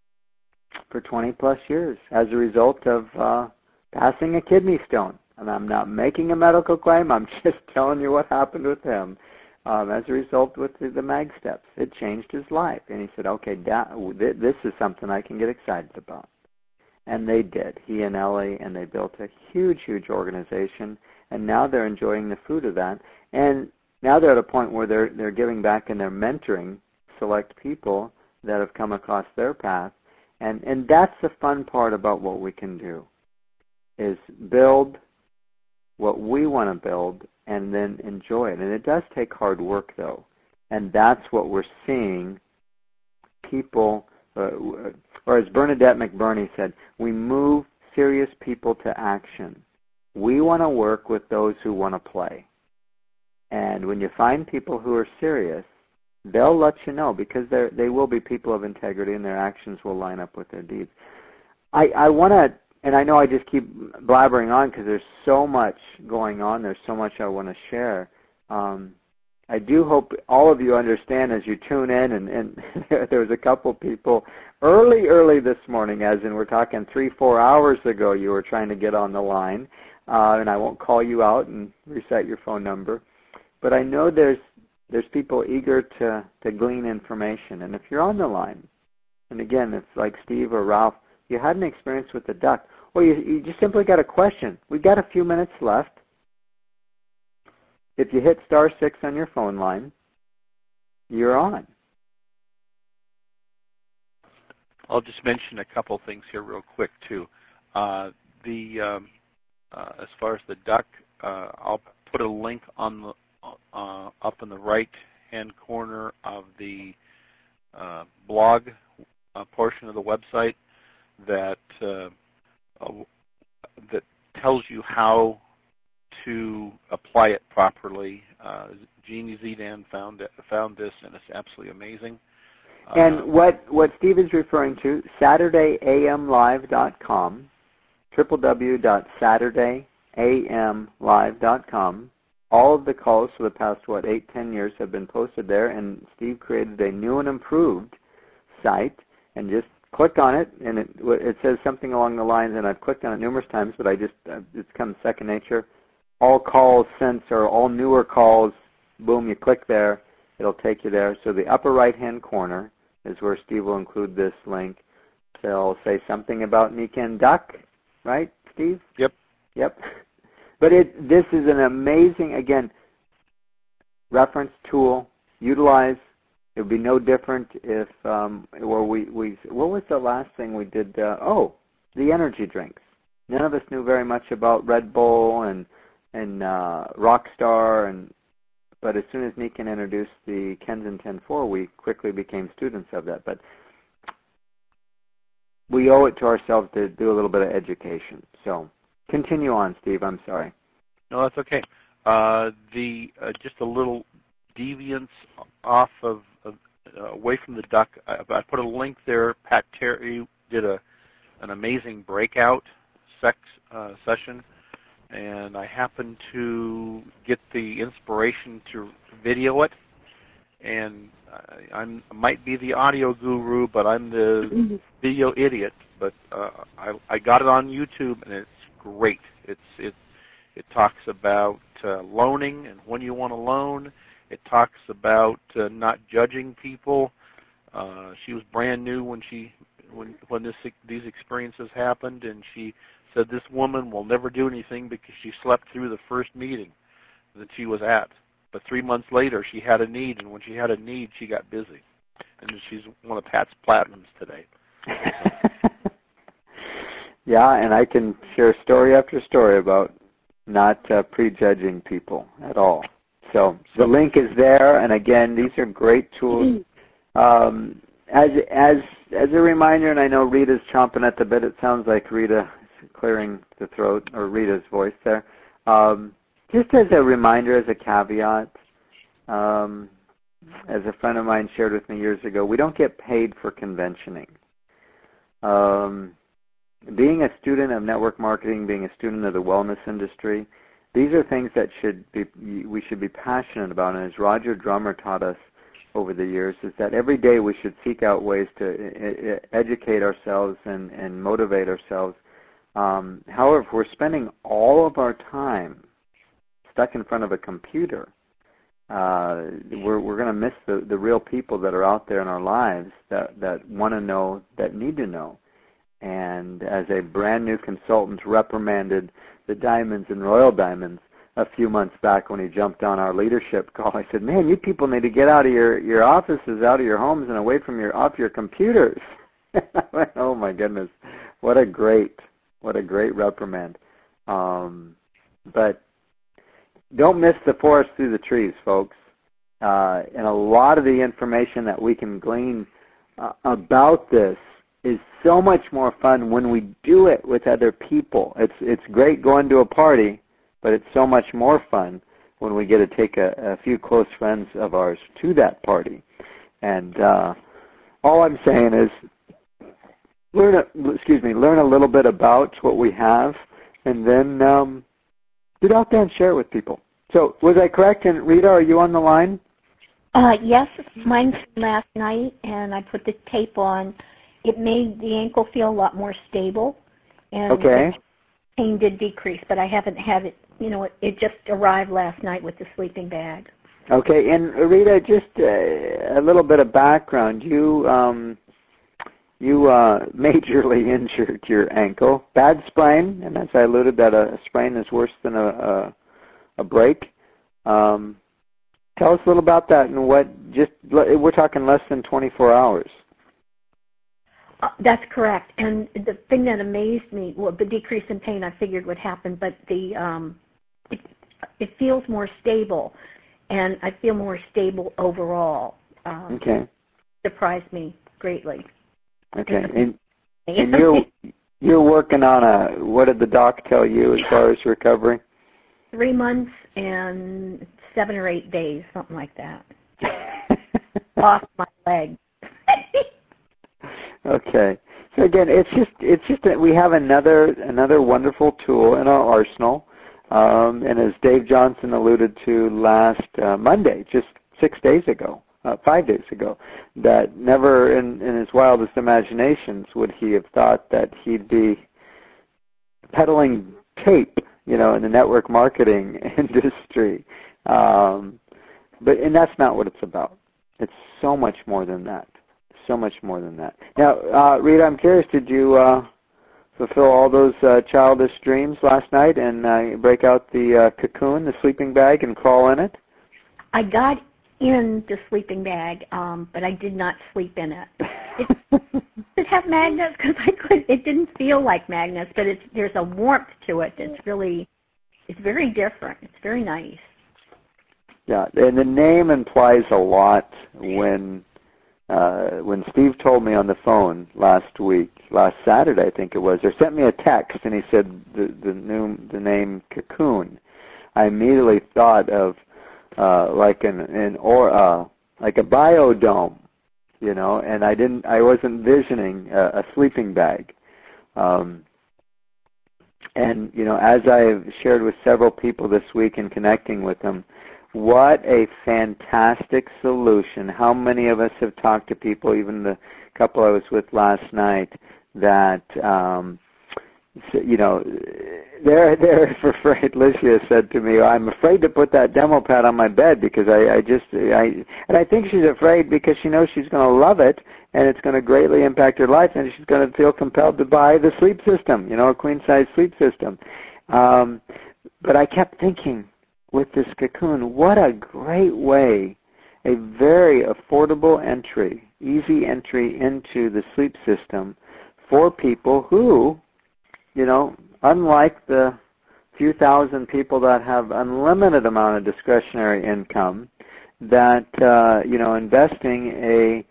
for twenty plus years as a result of uh, passing a kidney stone. And I'm not making a medical claim. I'm just telling you what happened with him. Um, as a result with the, the MAG steps. It changed his life. And he said, okay, da- this is something I can get excited about. And they did, he and Ellie, and they built a huge, huge organization. And now they're enjoying the fruit of that. And now they're at a point where they're, they're giving back and they're mentoring select people that have come across their path. And, and that's the fun part about what we can do, is build what we want to build and then enjoy it. And it does take hard work, though. And that's what we're seeing people, uh, or as Bernadette McBurney said, we move serious people to action. We want to work with those who want to play. And when you find people who are serious, they'll let you know because they they will be people of integrity and their actions will line up with their deeds. I, I want to, and I know I just keep blabbering on because there's so much going on. There's so much I want to share. Um, I do hope all of you understand as you tune in, and, and there was a couple people early, early this morning, as in we're talking three, four hours ago, you were trying to get on the line, uh, and I won't call you out and reset your phone number. But I know there's there's people eager to, to glean information. And if you're on the line, and again, if like Steve or Ralph, you had an experience with the duck, or you, you just simply got a question. We've got a few minutes left. If you hit star six on your phone line, you're on. I'll just mention a couple things here real quick, too. Uh, the um, uh, as far as the duck, uh, I'll put a link on the uh, up in the right-hand corner of the uh, blog uh, portion of the website that uh, uh, that tells you how to apply it properly. Uh, Jeannie Zedan found it, found this, and it's absolutely amazing. And uh, what, what Steve is referring to, Saturday A M live dot com, w w w dot saturday a m live dot com. All of the calls for the past, what, eight, ten years have been posted there, and Steve created a new and improved site, and just click on it, and it, it says something along the lines, and I've clicked on it numerous times, but I just, it's become second nature. All calls since, or all newer calls, boom, you click there, it'll take you there. So the upper right-hand corner is where Steve will include this link. They'll say something about Niken Duck, right, Steve? Yep. Yep. But it, this is an amazing, again, reference tool. Utilize. It would be no different if, um, or we, we, what was the last thing we did? Uh, oh, the energy drinks. None of us knew very much about Red Bull and and uh, Rockstar, and but as soon as Niken introduced the Kensington four, we quickly became students of that. But we owe it to ourselves to do a little bit of education. So continue on, Steve. I'm sorry. No, that's okay. Uh, the uh, just a little deviance off of, of uh, away from the duck. I, I put a link there. Pat Terry did a an amazing breakout sex uh, session, and I happened to get the inspiration to video it. And I I'm, might be the audio guru, but I'm the video idiot. But uh, I, I got it on YouTube, and it's great. It's it it talks about uh, loaning and when you want to loan. It talks about uh, not judging people. Uh, she was brand new when she when when this these experiences happened, and she said this woman will never do anything because she slept through the first meeting that she was at. But three months later, she had a need, and when she had a need, she got busy. And she's one of Pat's platinums today. Yeah, and I can share story after story about not uh, prejudging people at all. So the link is there, and again, these are great tools. Um, as as as a reminder, and I know Rita's chomping at the bit. It sounds like Rita is clearing the throat, or Rita's voice there. Um, just as a reminder, as a caveat, um, as a friend of mine shared with me years ago, we don't get paid for conventioning. Um, being a student of network marketing, being a student of the wellness industry, these are things that should be we should be passionate about. And as Roger Drummer taught us over the years, is that every day we should seek out ways to educate ourselves and, and motivate ourselves. Um, however, if we're spending all of our time stuck in front of a computer, uh, we're, we're going to miss the, the real people that are out there in our lives that, that want to know, that need to know. And as a brand new consultant reprimanded the Diamonds and Royal Diamonds a few months back when he jumped on our leadership call, I said, man, you people need to get out of your, your offices, out of your homes, and away from your off your computers. I went, oh my goodness, what a great, what a great reprimand. Um, but don't miss the forest through the trees, folks. Uh, and a lot of the information that we can glean uh, about this is so much more fun when we do it with other people. It's it's great going to a party, but it's so much more fun when we get to take a, a few close friends of ours to that party. And uh, all I'm saying is, learn a, excuse me, learn a little bit about what we have, and then um, get out there and share it with people. So was I correct? And Rita, are you on the line? Uh, yes, mine's from last night, and I put the tape on. It made the ankle feel a lot more stable, and okay. the pain did decrease, but I haven't had it, you know, it, it just arrived last night with the sleeping bag. Okay, and Rita, just uh, a little bit of background. You um, you uh, majorly injured your ankle. Bad sprain, and as I alluded, that a sprain is worse than a, a, a break. Um, tell us a little about that and what, just, we're talking less than twenty-four hours. Uh, that's correct. And the thing that amazed me, well, the decrease in pain I figured would happen, but the um, it, it feels more stable, and I feel more stable overall. Um, okay. Surprised me greatly. Okay. And, and you're, you're working on a, what did the doc tell you as far as recovery? Three months and seven or eight days, something like that. Off my leg. Okay. So again, it's just it's just that we have another another wonderful tool in our arsenal, um, and as Dave Johnson alluded to last uh, Monday, just six days ago, uh, five days ago, that never in, in his wildest imaginations would he have thought that he'd be peddling tape, you know, in the network marketing industry. Um, but and that's not what it's about. It's so much more than that. So much more than that. Now, uh, Rita, I'm curious, did you uh, fulfill all those uh, childish dreams last night and uh, break out the uh, cocoon, the sleeping bag, and crawl in it? I got in the sleeping bag, um, but I did not sleep in it. It did it have magnets? Because I could. It didn't feel like magnets, but it's, there's a warmth to it that's really, it's very different. It's very nice. Yeah, and the name implies a lot when uh, when Steve told me on the phone last week, last Saturday I think it was, or sent me a text and he said the the new the name Cocoon. I immediately thought of uh, like an an or uh, like a biodome, you know, and I didn't I wasn't visioning a, a sleeping bag. Um, and you know, as I've shared with several people this week and connecting with them, what a fantastic solution. How many of us have talked to people, even the couple I was with last night, that, um, you know, they're, they're afraid. Licia said to me, I'm afraid to put that demo pad on my bed because I, I just, I, and I think she's afraid because she knows she's going to love it and it's going to greatly impact her life and she's going to feel compelled to buy the sleep system, you know, a queen-size sleep system. Um, but I kept thinking, with this Cocoon, what a great way, a very affordable entry, easy entry into the sleep system for people who you know, unlike the few thousand people that have unlimited amount of discretionary income, that, uh, you know, investing a,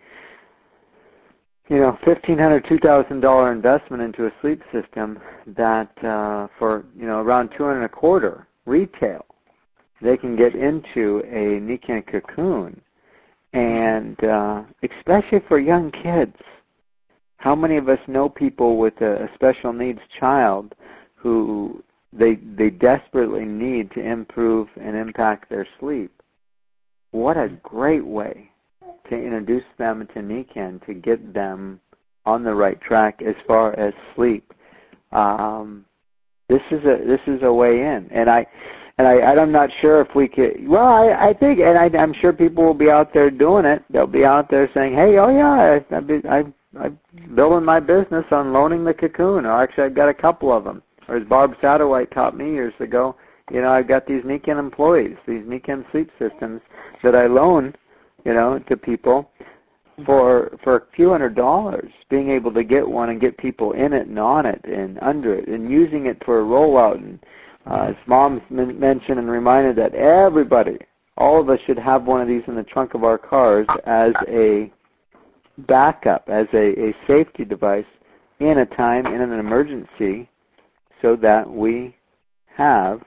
you know, fifteen hundred dollars, two thousand dollars investment into a sleep system that uh, for, you know, around two hundred dollars and a quarter retail, they can get into a Nikken cocoon. And uh, especially for young kids, how many of us know people with a, a special needs child who they they desperately need to improve and impact their sleep? What a great way to introduce them to Nikken, to get them on the right track as far as sleep. Um, this is a this is a way in, and I and I I'm not sure if we could. Well, I, I think, and I, I'm sure people will be out there doing it. They'll be out there saying, "Hey, oh yeah, I, I, I I'm building my business on loaning the cocoon." Or actually, I've got a couple of them. Or as Barb Satterwhite taught me years ago, you know, I've got these Nikken employees, these Nikken sleep systems that I loan, you know, to people for for a few hundred dollars, being able to get one and get people in it and on it and under it and using it for a rollout. And uh, as Mom m- mentioned and reminded that everybody, all of us should have one of these in the trunk of our cars as a backup, as a, a safety device in a time, in an emergency, so that we have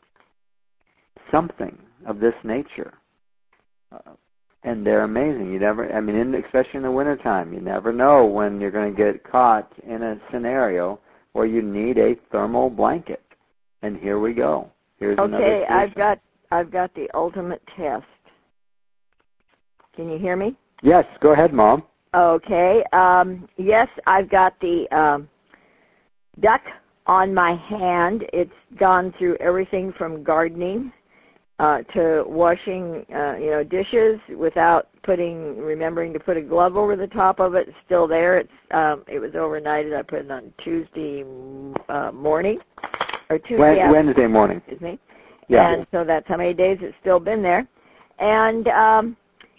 something of this nature. Uh, and they're amazing. You never, I mean, in, especially in the wintertime, you never know when you're going to get caught in a scenario where you need a thermal blanket. And here we go. Here's another Okay, solution. I've got I've got the ultimate test. Can you hear me? Yes, go ahead, Mom. Okay. Um, yes, I've got the um, duck on my hand. It's gone through everything from gardening uh, to washing, uh, you know, dishes without putting, remembering to put a glove over the top of it. It's still there. It's um, it was overnighted. I put it on Tuesday uh, morning or Tuesday Wed- afternoon. Wednesday morning. Excuse me. Yeah. And so that's how many days it's still been there. And um,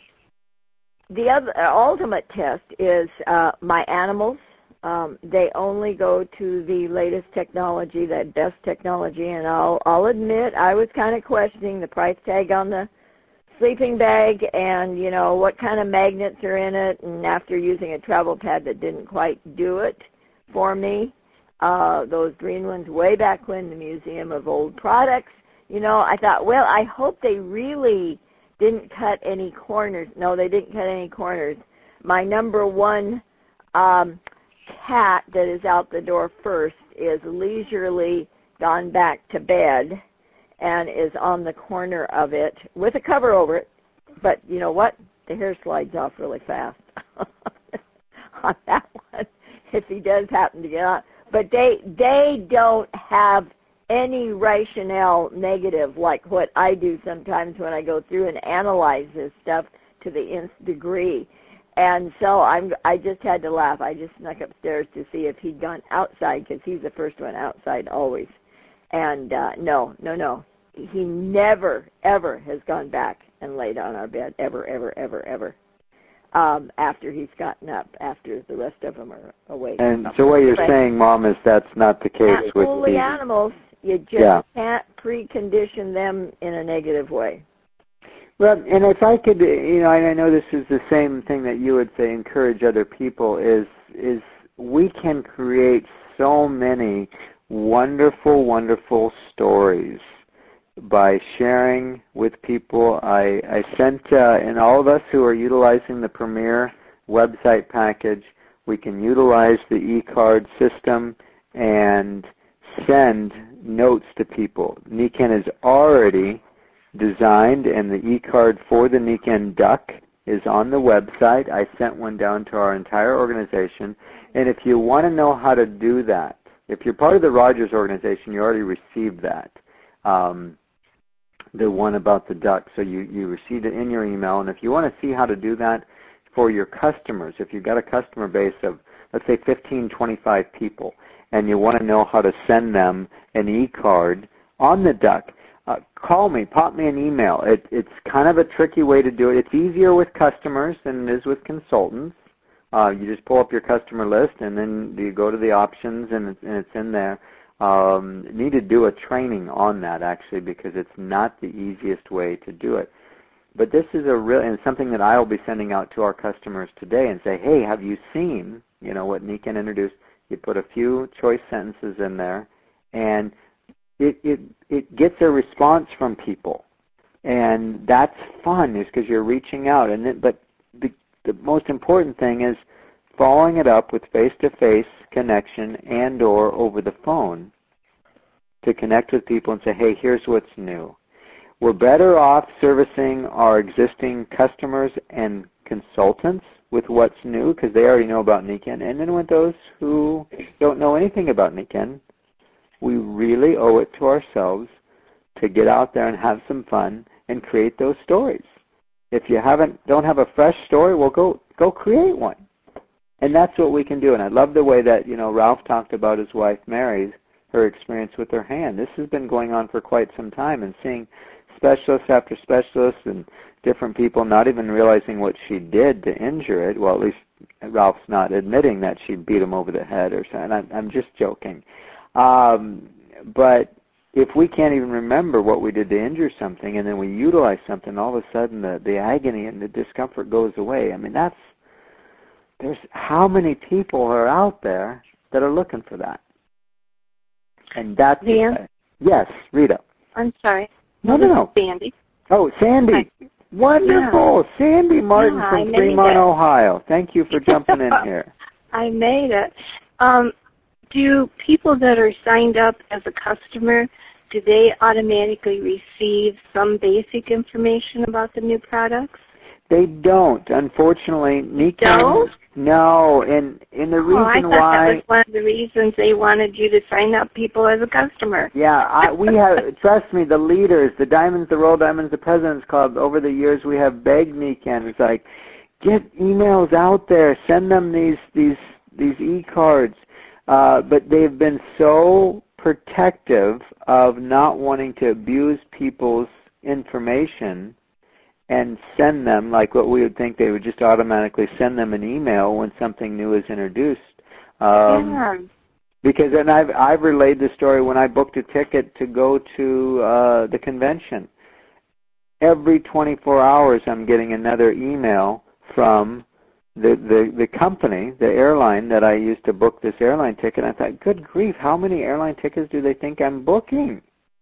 the other uh, ultimate test is uh, my animals. Um, they only go to the latest technology, that best technology, and I'll, I'll admit I was kind of questioning the price tag on the sleeping bag and, you know, what kind of magnets are in it, and after using a travel pad that didn't quite do it for me, uh, those green ones way back when, the Museum of Old Products, you know, I thought, well, I hope they really didn't cut any corners. No, they didn't cut any corners. My number one um, cat that is out the door first is leisurely gone back to bed and is on the corner of it with a cover over it. But you know what? The hair slides off really fast on that one if he does happen to get on. But they they don't have any rationale negative like what I do sometimes when I go through and analyze this stuff to the nth degree. And so I'm, I just had to laugh. I just snuck upstairs to see if he'd gone outside because he's the first one outside always. And uh, no, no, no. He never, ever has gone back and laid on our bed, ever, ever, ever, ever, um, after he's gotten up, after the rest of them are awake. And so what you're But saying, Mom, is that's not the case with only the animals. You just Yeah. can't precondition them in a negative way. Well, and if I could, you know, and I know this is the same thing that you would say, encourage other people, is is we can create so many wonderful, wonderful stories by sharing with people. I, I sent, uh, and all of us who are utilizing the Premier website package, we can utilize the e-card system and send notes to people. Nikken is already designed, and the e-card for the Nikken Duck is on the website. I sent one down to our entire organization. And if you want to know how to do that, if you're part of the Rogers organization, you already received that, um, the one about the duck. So you, you received it in your email. And if you want to see how to do that for your customers, if you've got a customer base of, let's say, fifteen, twenty-five people, and you want to know how to send them an e-card on the duck, uh, call me, pop me an email. It, it's kind of a tricky way to do it. It's easier with customers than it is with consultants. Uh, you just pull up your customer list, and then you go to the options, and it's, and it's in there. Um, need to do a training on that, actually, because it's not the easiest way to do it. But this is a real, and something that I will be sending out to our customers today and say, hey, have you seen, you know, what Nikken introduced? You put a few choice sentences in there, and it, it, it gets a response from people. And that's fun, is because you're reaching out. And it, But the, the most important thing is following it up with face-to-face connection and or over the phone to connect with people and say, hey, here's what's new. We're better off servicing our existing customers and consultants with what's new because they already know about Nikken. And then with those who don't know anything about Nikken, we really owe it to ourselves to get out there and have some fun and create those stories. If you haven't, don't have a fresh story, well, go go create one. And that's what we can do. And I love the way that, you know, Ralph talked about his wife Mary's, her experience with her hand. This has been going on for quite some time, and seeing specialists after specialists and different people not even realizing what she did to injure it. Well, at least Ralph's not admitting that she beat him over the head or something. I'm, I'm just joking. Um, but if we can't even remember what we did to injure something and then we utilize something, all of a sudden the, the agony and the discomfort goes away. I mean, that's, there's how many people are out there that are looking for that? And that's, Dan? Yes, Rita. I'm sorry. No, no, no. Sandy. Oh, Sandy. Hi. Wonderful. Yeah. Sandy Martin yeah, from Fremont, Ohio. Thank you for jumping in here. I made it. Um, do people that are signed up as a customer, do they automatically receive some basic information about the new products? They don't, unfortunately. Nikken, don't? No, and, and the reason oh, I thought why... that was one of the reasons they wanted you to sign up people as a customer. Yeah, I, we have, trust me, the leaders, the Diamonds, the Royal Diamonds, the President's Club, over the years we have begged Nikken. It's like, get emails out there, send them these, these, these e-cards. Uh, but they've been so protective of not wanting to abuse people's information and send them, like what we would think they would just automatically send them an email when something new is introduced. Um, yeah. Because, and I've, I've relayed the story when I booked a ticket to go to uh, the convention. Every twenty-four hours I'm getting another email from the, the, the company, the airline that I used to book this airline ticket. I thought, good grief, how many airline tickets do they think I'm booking?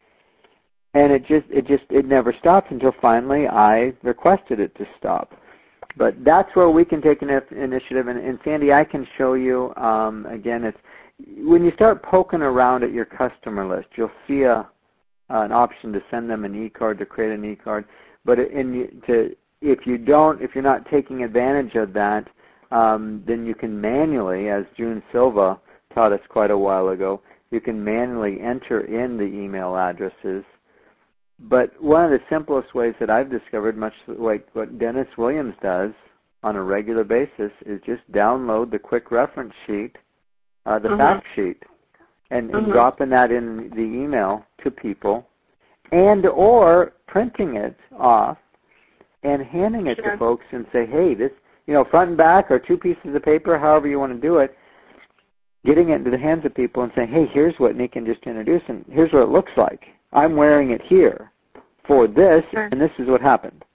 And it just, it just, it never stopped until finally I requested it to stop. But that's where we can take an initiative. And, and Sandy, I can show you, um, again, it's, when you start poking around at your customer list, you'll see a, uh, an option to send them an e-card, to create an e-card. But in, to, if you don't, if you're not taking advantage of that, um, then you can manually, as June Silva taught us quite a while ago, you can manually enter in the email addresses. But one of the simplest ways that I've discovered, much like what Dennis Williams does on a regular basis, is just download the quick reference sheet, uh, the mm-hmm. fact sheet, and, and mm-hmm. dropping that in the email to people, and or printing it off and handing it sure. to folks and say, hey, this, you know, front and back or two pieces of paper, however you want to do it, getting it into the hands of people and saying, hey, here's what Nikken just introduced, and here's what it looks like. I'm wearing it here for this, sure. and this is what happened.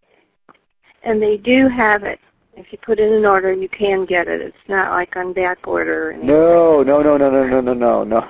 And they do have it. If you put in an order, you can get it. It's not like on back order or anything. No, no, no, no, no, no, no, no, no.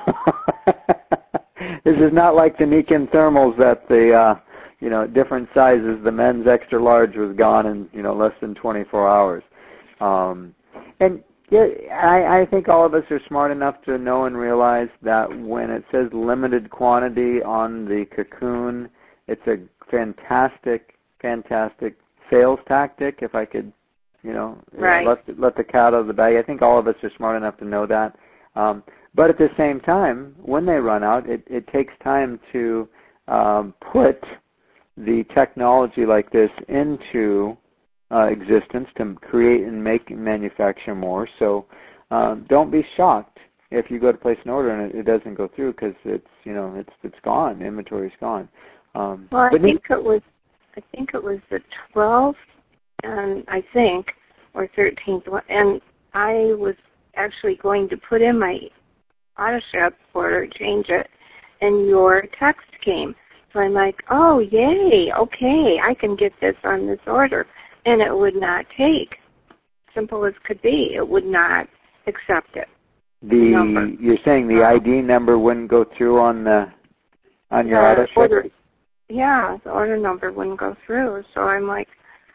This is not like the Nikken thermals that the, uh, you know, different sizes. The men's extra large was gone in, you know, less than twenty-four hours. Um, and yeah, I, I think all of us are smart enough to know and realize that when it says limited quantity on the cocoon, it's a fantastic, fantastic sales tactic, if I could, you know, right. let, the, let the cat out of the bag. I think all of us are smart enough to know that. Um, but at the same time, when they run out, it, it takes time to um, put the technology like this into Uh, existence to create and make and manufacture more. So um, don't be shocked if you go to place an order and it, it doesn't go through because it's you know it's it's gone. The inventory's gone. Um, well, I think it was I think it was the twelfth, and I think or thirteenth, and I was actually going to put in my auto ship order, change it, and your text came. So I'm like, oh, yay, okay, I can get this on this order. And it would not take. Simple as could be. It would not accept it. The number. You're saying the I D number wouldn't go through on the on your auto ship? Order, yeah, the order number wouldn't go through. So I'm like,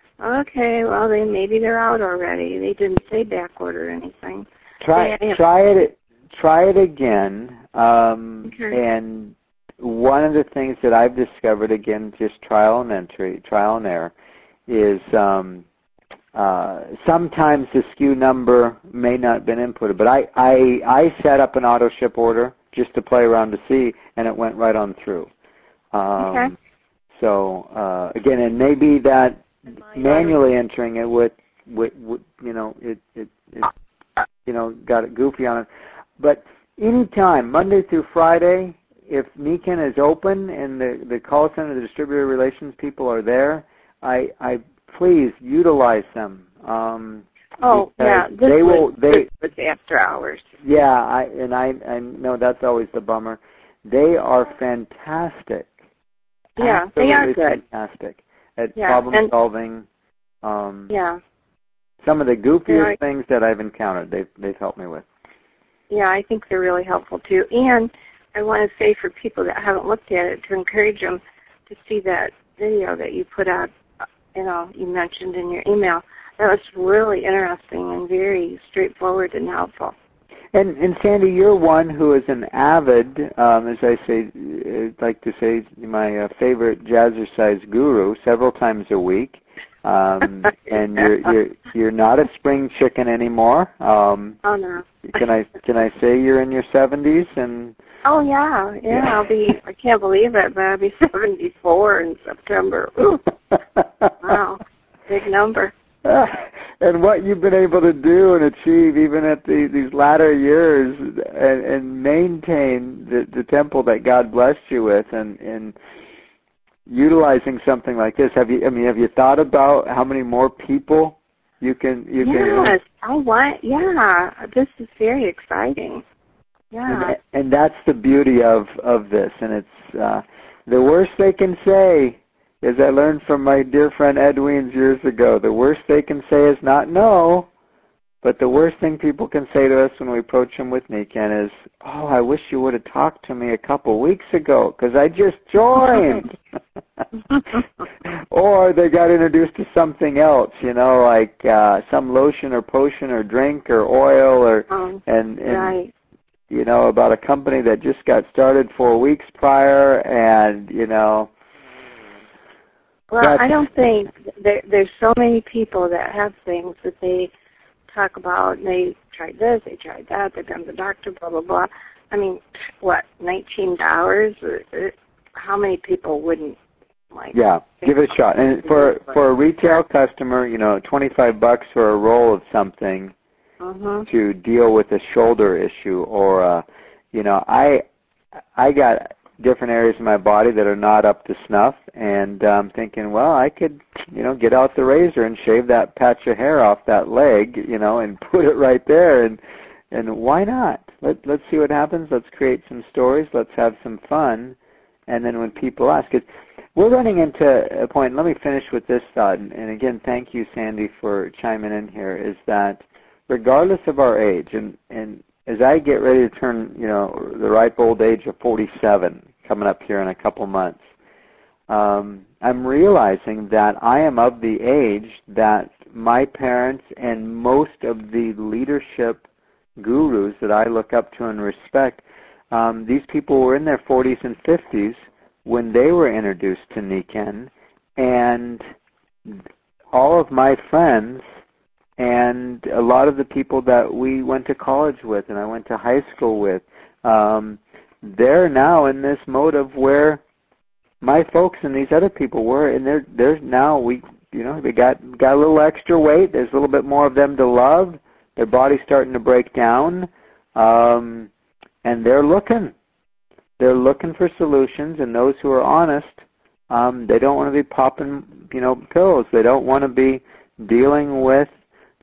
okay, well, they maybe they're out already. They didn't say back order or anything. Try yeah, try it try it again. Um, okay. And one of the things that I've discovered, again, just trial and entry, trial and error, is um, uh, sometimes the S K U number may not have been inputted. But I, I, I set up an auto ship order just to play around to see, and it went right on through. Um, okay. So, uh, again, and maybe that manually entering it with, with, with you know, it, it, it, you know, got it goofy on it. But anytime, Monday through Friday, if Nikken is open and the, the call center, the distributor relations people are there, I, I please utilize them. Um, oh yeah, this they was, will. They this was after hours. Yeah, I and I I know that's always the bummer. They are fantastic. Yeah, they are good. Fantastic at yeah, problem and, solving. Um, yeah. Some of the goofiest Right. things that I've encountered, they've they've helped me with. Yeah, I think they're really helpful too. And I want to say for people that haven't looked at it, to encourage them to see that video that you put out, you know, you mentioned in your email. That was really interesting and very straightforward and helpful. And, and Sandy, you're one who is an avid, um, as I say, I'd like to say, my uh, favorite jazzercise guru several times a week. Um, and you're you're you're not a spring chicken anymore. Um, oh no. Can I can I say you're in your seventies and? Oh yeah, yeah, yeah. I'll be. I can't believe it, but I'll be seventy-four in September. Ooh. Wow, big number. And what you've been able to do and achieve, even at the, these latter years, and, and maintain the, the temple that God blessed you with, and, and utilizing something like this. Have you? I mean, have you thought about how many more people you can? You yes, can, I want. Yeah, this is very exciting. Yeah, and, and that's the beauty of of this. And it's uh, the worst they can say. As I learned from my dear friend Ed Weens years ago, the worst they can say is not no, but the worst thing people can say to us when we approach them with Nikken is, oh, I wish you would have talked to me a couple weeks ago because I just joined. Or they got introduced to something else, you know, like uh, some lotion or potion or drink or oil or um, and, and right. you know, about a company that just got started four weeks prior and, you know, well, That's, I don't think there, there's so many people that have things that they talk about. They tried this, they tried that, they've been to the doctor, blah, blah, blah. I mean, what, nineteen dollars? How many people wouldn't like yeah, give it a shot. And for for a retail customer, you know, twenty-five bucks for a roll of something uh-huh. to deal with a shoulder issue or, uh, you know, I I got different areas of my body that are not up to snuff, and I'm um, thinking, well, I could, you know, get out the razor and shave that patch of hair off that leg, you know, and put it right there, and and why not? Let let's see what happens. Let's create some stories. Let's have some fun, and then when people ask it, we're running into a point. Let me finish with this thought, and, and again, thank you, Sandy, for chiming in here. Is that regardless of our age, and and as I get ready to turn, you know, the ripe old age of forty-seven, coming up here in a couple months, um, I'm realizing that I am of the age that my parents and most of the leadership gurus that I look up to and respect, um, these people were in their forties and fifties when they were introduced to Nikken, and all of my friends and a lot of the people that we went to college with and I went to high school with, um, they're now in this mode of where my folks and these other people were, and they're they're now we you know they got got a little extra weight. There's a little bit more of them to love. Their body's starting to break down, um, and they're looking. They're looking for solutions, and those who are honest, um, they don't want to be popping you know pills. They don't want to be dealing with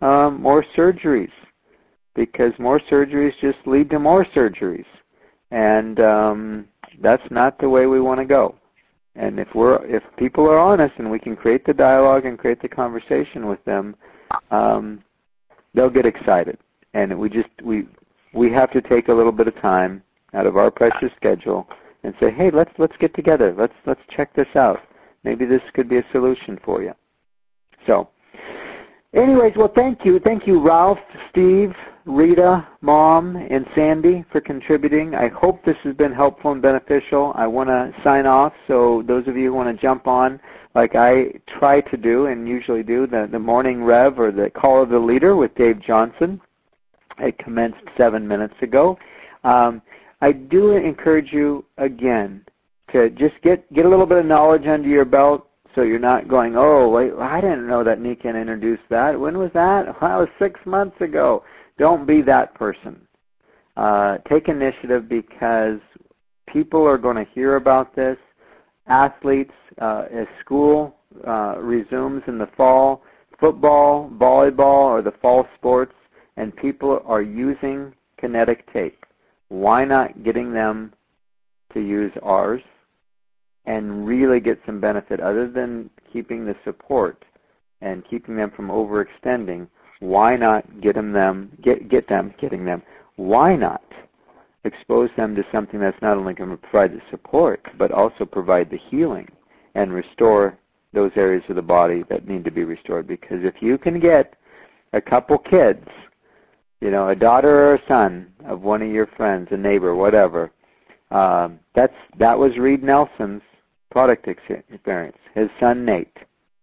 um, more surgeries, because more surgeries just lead to more surgeries. And um, that's not the way we want to go. And if we're if people are honest and we can create the dialogue and create the conversation with them, um, they'll get excited. And we just we we have to take a little bit of time out of our precious schedule and say, hey, let's let's get together. Let's let's check this out. Maybe this could be a solution for you. So, anyways, well, thank you, thank you, Ralph, Steve, Rita, Mom, and Sandy for contributing. I hope this has been helpful and beneficial. I want to sign off, so those of you who want to jump on, like I try to do and usually do, the, the morning rev or the call of the leader with Dave Johnson. It commenced seven minutes ago. Um, I do encourage you, again, to just get, get a little bit of knowledge under your belt so you're not going, oh, wait, I didn't know that Nikan introduced that. When was that? Well, that was six months ago. Don't be that person. Uh, take initiative because people are going to hear about this. Athletes, uh, as school uh, resumes in the fall, football, volleyball, or the fall sports, and people are using kinetic tape. Why not getting them to use ours and really get some benefit other than keeping the support and keeping them from overextending? Why not get them, them get get them getting them? Why not expose them to something that's not only going to provide the support but also provide the healing and restore those areas of the body that need to be restored? Because if you can get a couple kids, you know, a daughter or a son of one of your friends, a neighbor, whatever, um, that's that was Reed Nelson's product experience. His son Nate,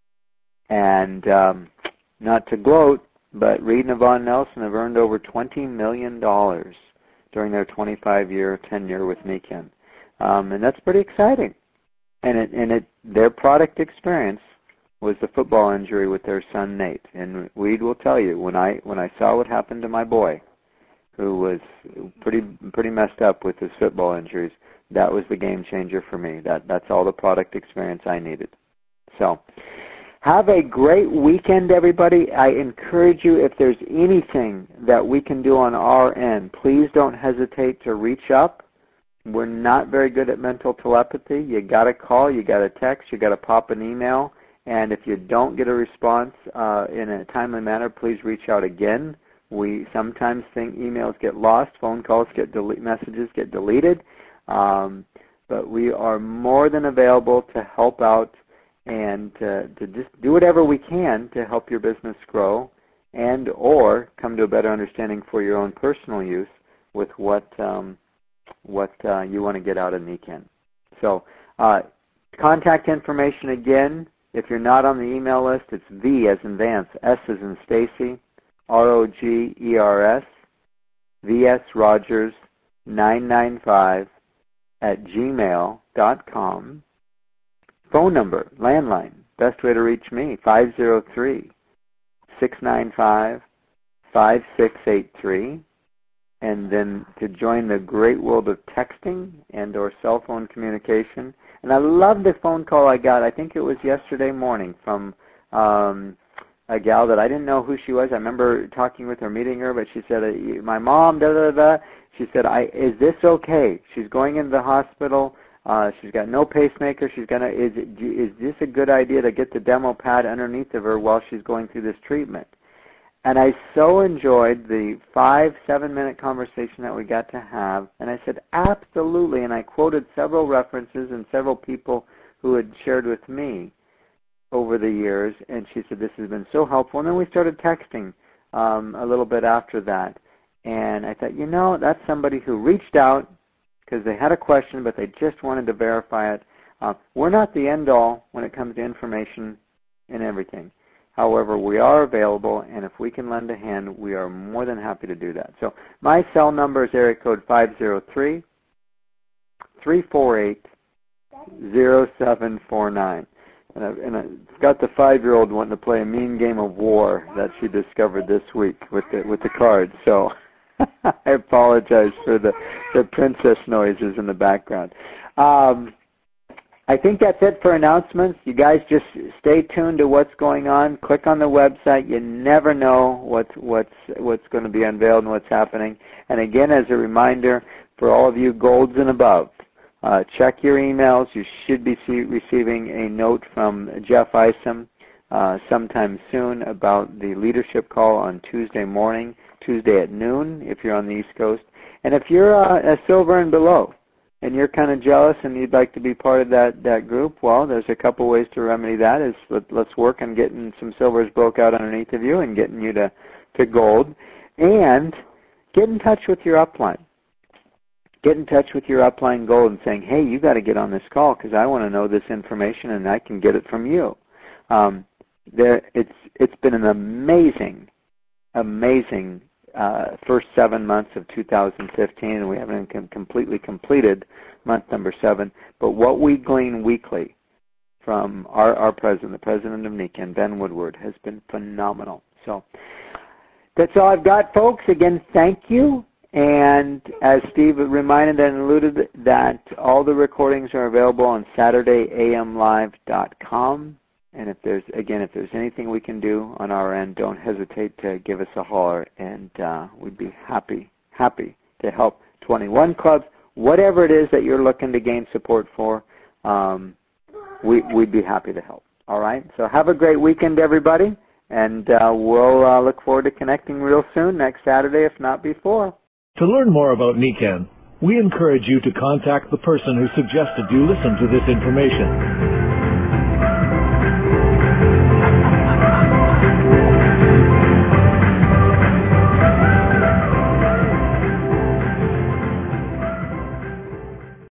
and um, not to gloat, but Reed and Yvonne Nelson have earned over twenty million dollars during their twenty-five-year tenure with Nikan, um, and that's pretty exciting. And it, and it, their product experience was the football injury with their son Nate. And Reed will tell you, when I when I saw what happened to my boy, who was pretty pretty messed up with his football injuries, that was the game changer for me. That that's all the product experience I needed. So, have a great weekend, everybody. I encourage you, if there's anything that we can do on our end, please don't hesitate to reach up. We're not very good at mental telepathy. You got to call, you got to text, you got to pop an email, and if you don't get a response uh, in a timely manner, please reach out again. We sometimes think emails get lost, phone calls get delete, messages get deleted, um, but we are more than available to help out and to, to just do whatever we can to help your business grow and or come to a better understanding for your own personal use with what um, what uh, you want to get out of Nikan. So uh, contact information again. If you're not on the email list, it's V as in Vance, S as in Stacy, R O G E R S, V S Rogers nine nine five at gmail dot com. Phone number, landline, best way to reach me, five zero three, six nine five, five six eight three. And then to join the great world of texting and or cell phone communication. And I love the phone call I got, I think it was yesterday morning, from um, a gal that I didn't know who she was. I remember talking with her, meeting her, but she said, my mom, da da da. She said, I, is this okay? She's going into the hospital. Uh, she's got no pacemaker. She's gonna. Is it, is this a good idea to get the demo pad underneath of her while she's going through this treatment? And I so enjoyed the five, seven-minute conversation that we got to have. And I said, absolutely. And I quoted several references and several people who had shared with me over the years. And she said, this has been so helpful. And then we started texting um, a little bit after that. And I thought, you know, that's somebody who reached out because they had a question, but they just wanted to verify it. Uh, we're not the end-all when it comes to information and everything. However, we are available, and if we can lend a hand, we are more than happy to do that. So my cell number is area code five zero three, three four eight, zero seven four nine. And I've, and I've got the five-year-old wanting to play a mean game of war that she discovered this week with the, with the cards. So I apologize for the, the princess noises in the background. Um, I think that's it for announcements. You guys just stay tuned to what's going on. Click on the website. You never know what's what's what's going to be unveiled and what's happening. And again, as a reminder for all of you golds and above, uh, check your emails. You should be see, receiving a note from Jeff Isom uh, sometime soon about the leadership call on Tuesday morning, Tuesday at noon if you're on the East Coast. And if you're uh, a silver and below, and you're kind of jealous and you'd like to be part of that, that group, well, there's a couple ways to remedy that. Is let, let's work on getting some silvers broke out underneath of you and getting you to, to gold. And get in touch with your upline. Get in touch with your upline gold and saying, hey, you got to get on this call because I want to know this information and I can get it from you. Um, there, it's it's been an amazing, amazing Uh, first seven months of two thousand fifteen, and we haven't com- completely completed month number seven. But what we glean weekly from our, our president, the president of NECANN, Ben Woodward, has been phenomenal. So that's all I've got, folks. Again, thank you. And as Steve reminded and alluded, that all the recordings are available on Saturday A M live dot com. And if there's, again, if there's anything we can do on our end, don't hesitate to give us a holler, and uh, we'd be happy, happy to help twenty-one clubs, whatever it is that you're looking to gain support for, um, we, we'd be happy to help. All right? So have a great weekend, everybody, and uh, we'll uh, look forward to connecting real soon, next Saturday, if not before. To learn more about NECANN, we encourage you to contact the person who suggested you listen to this information.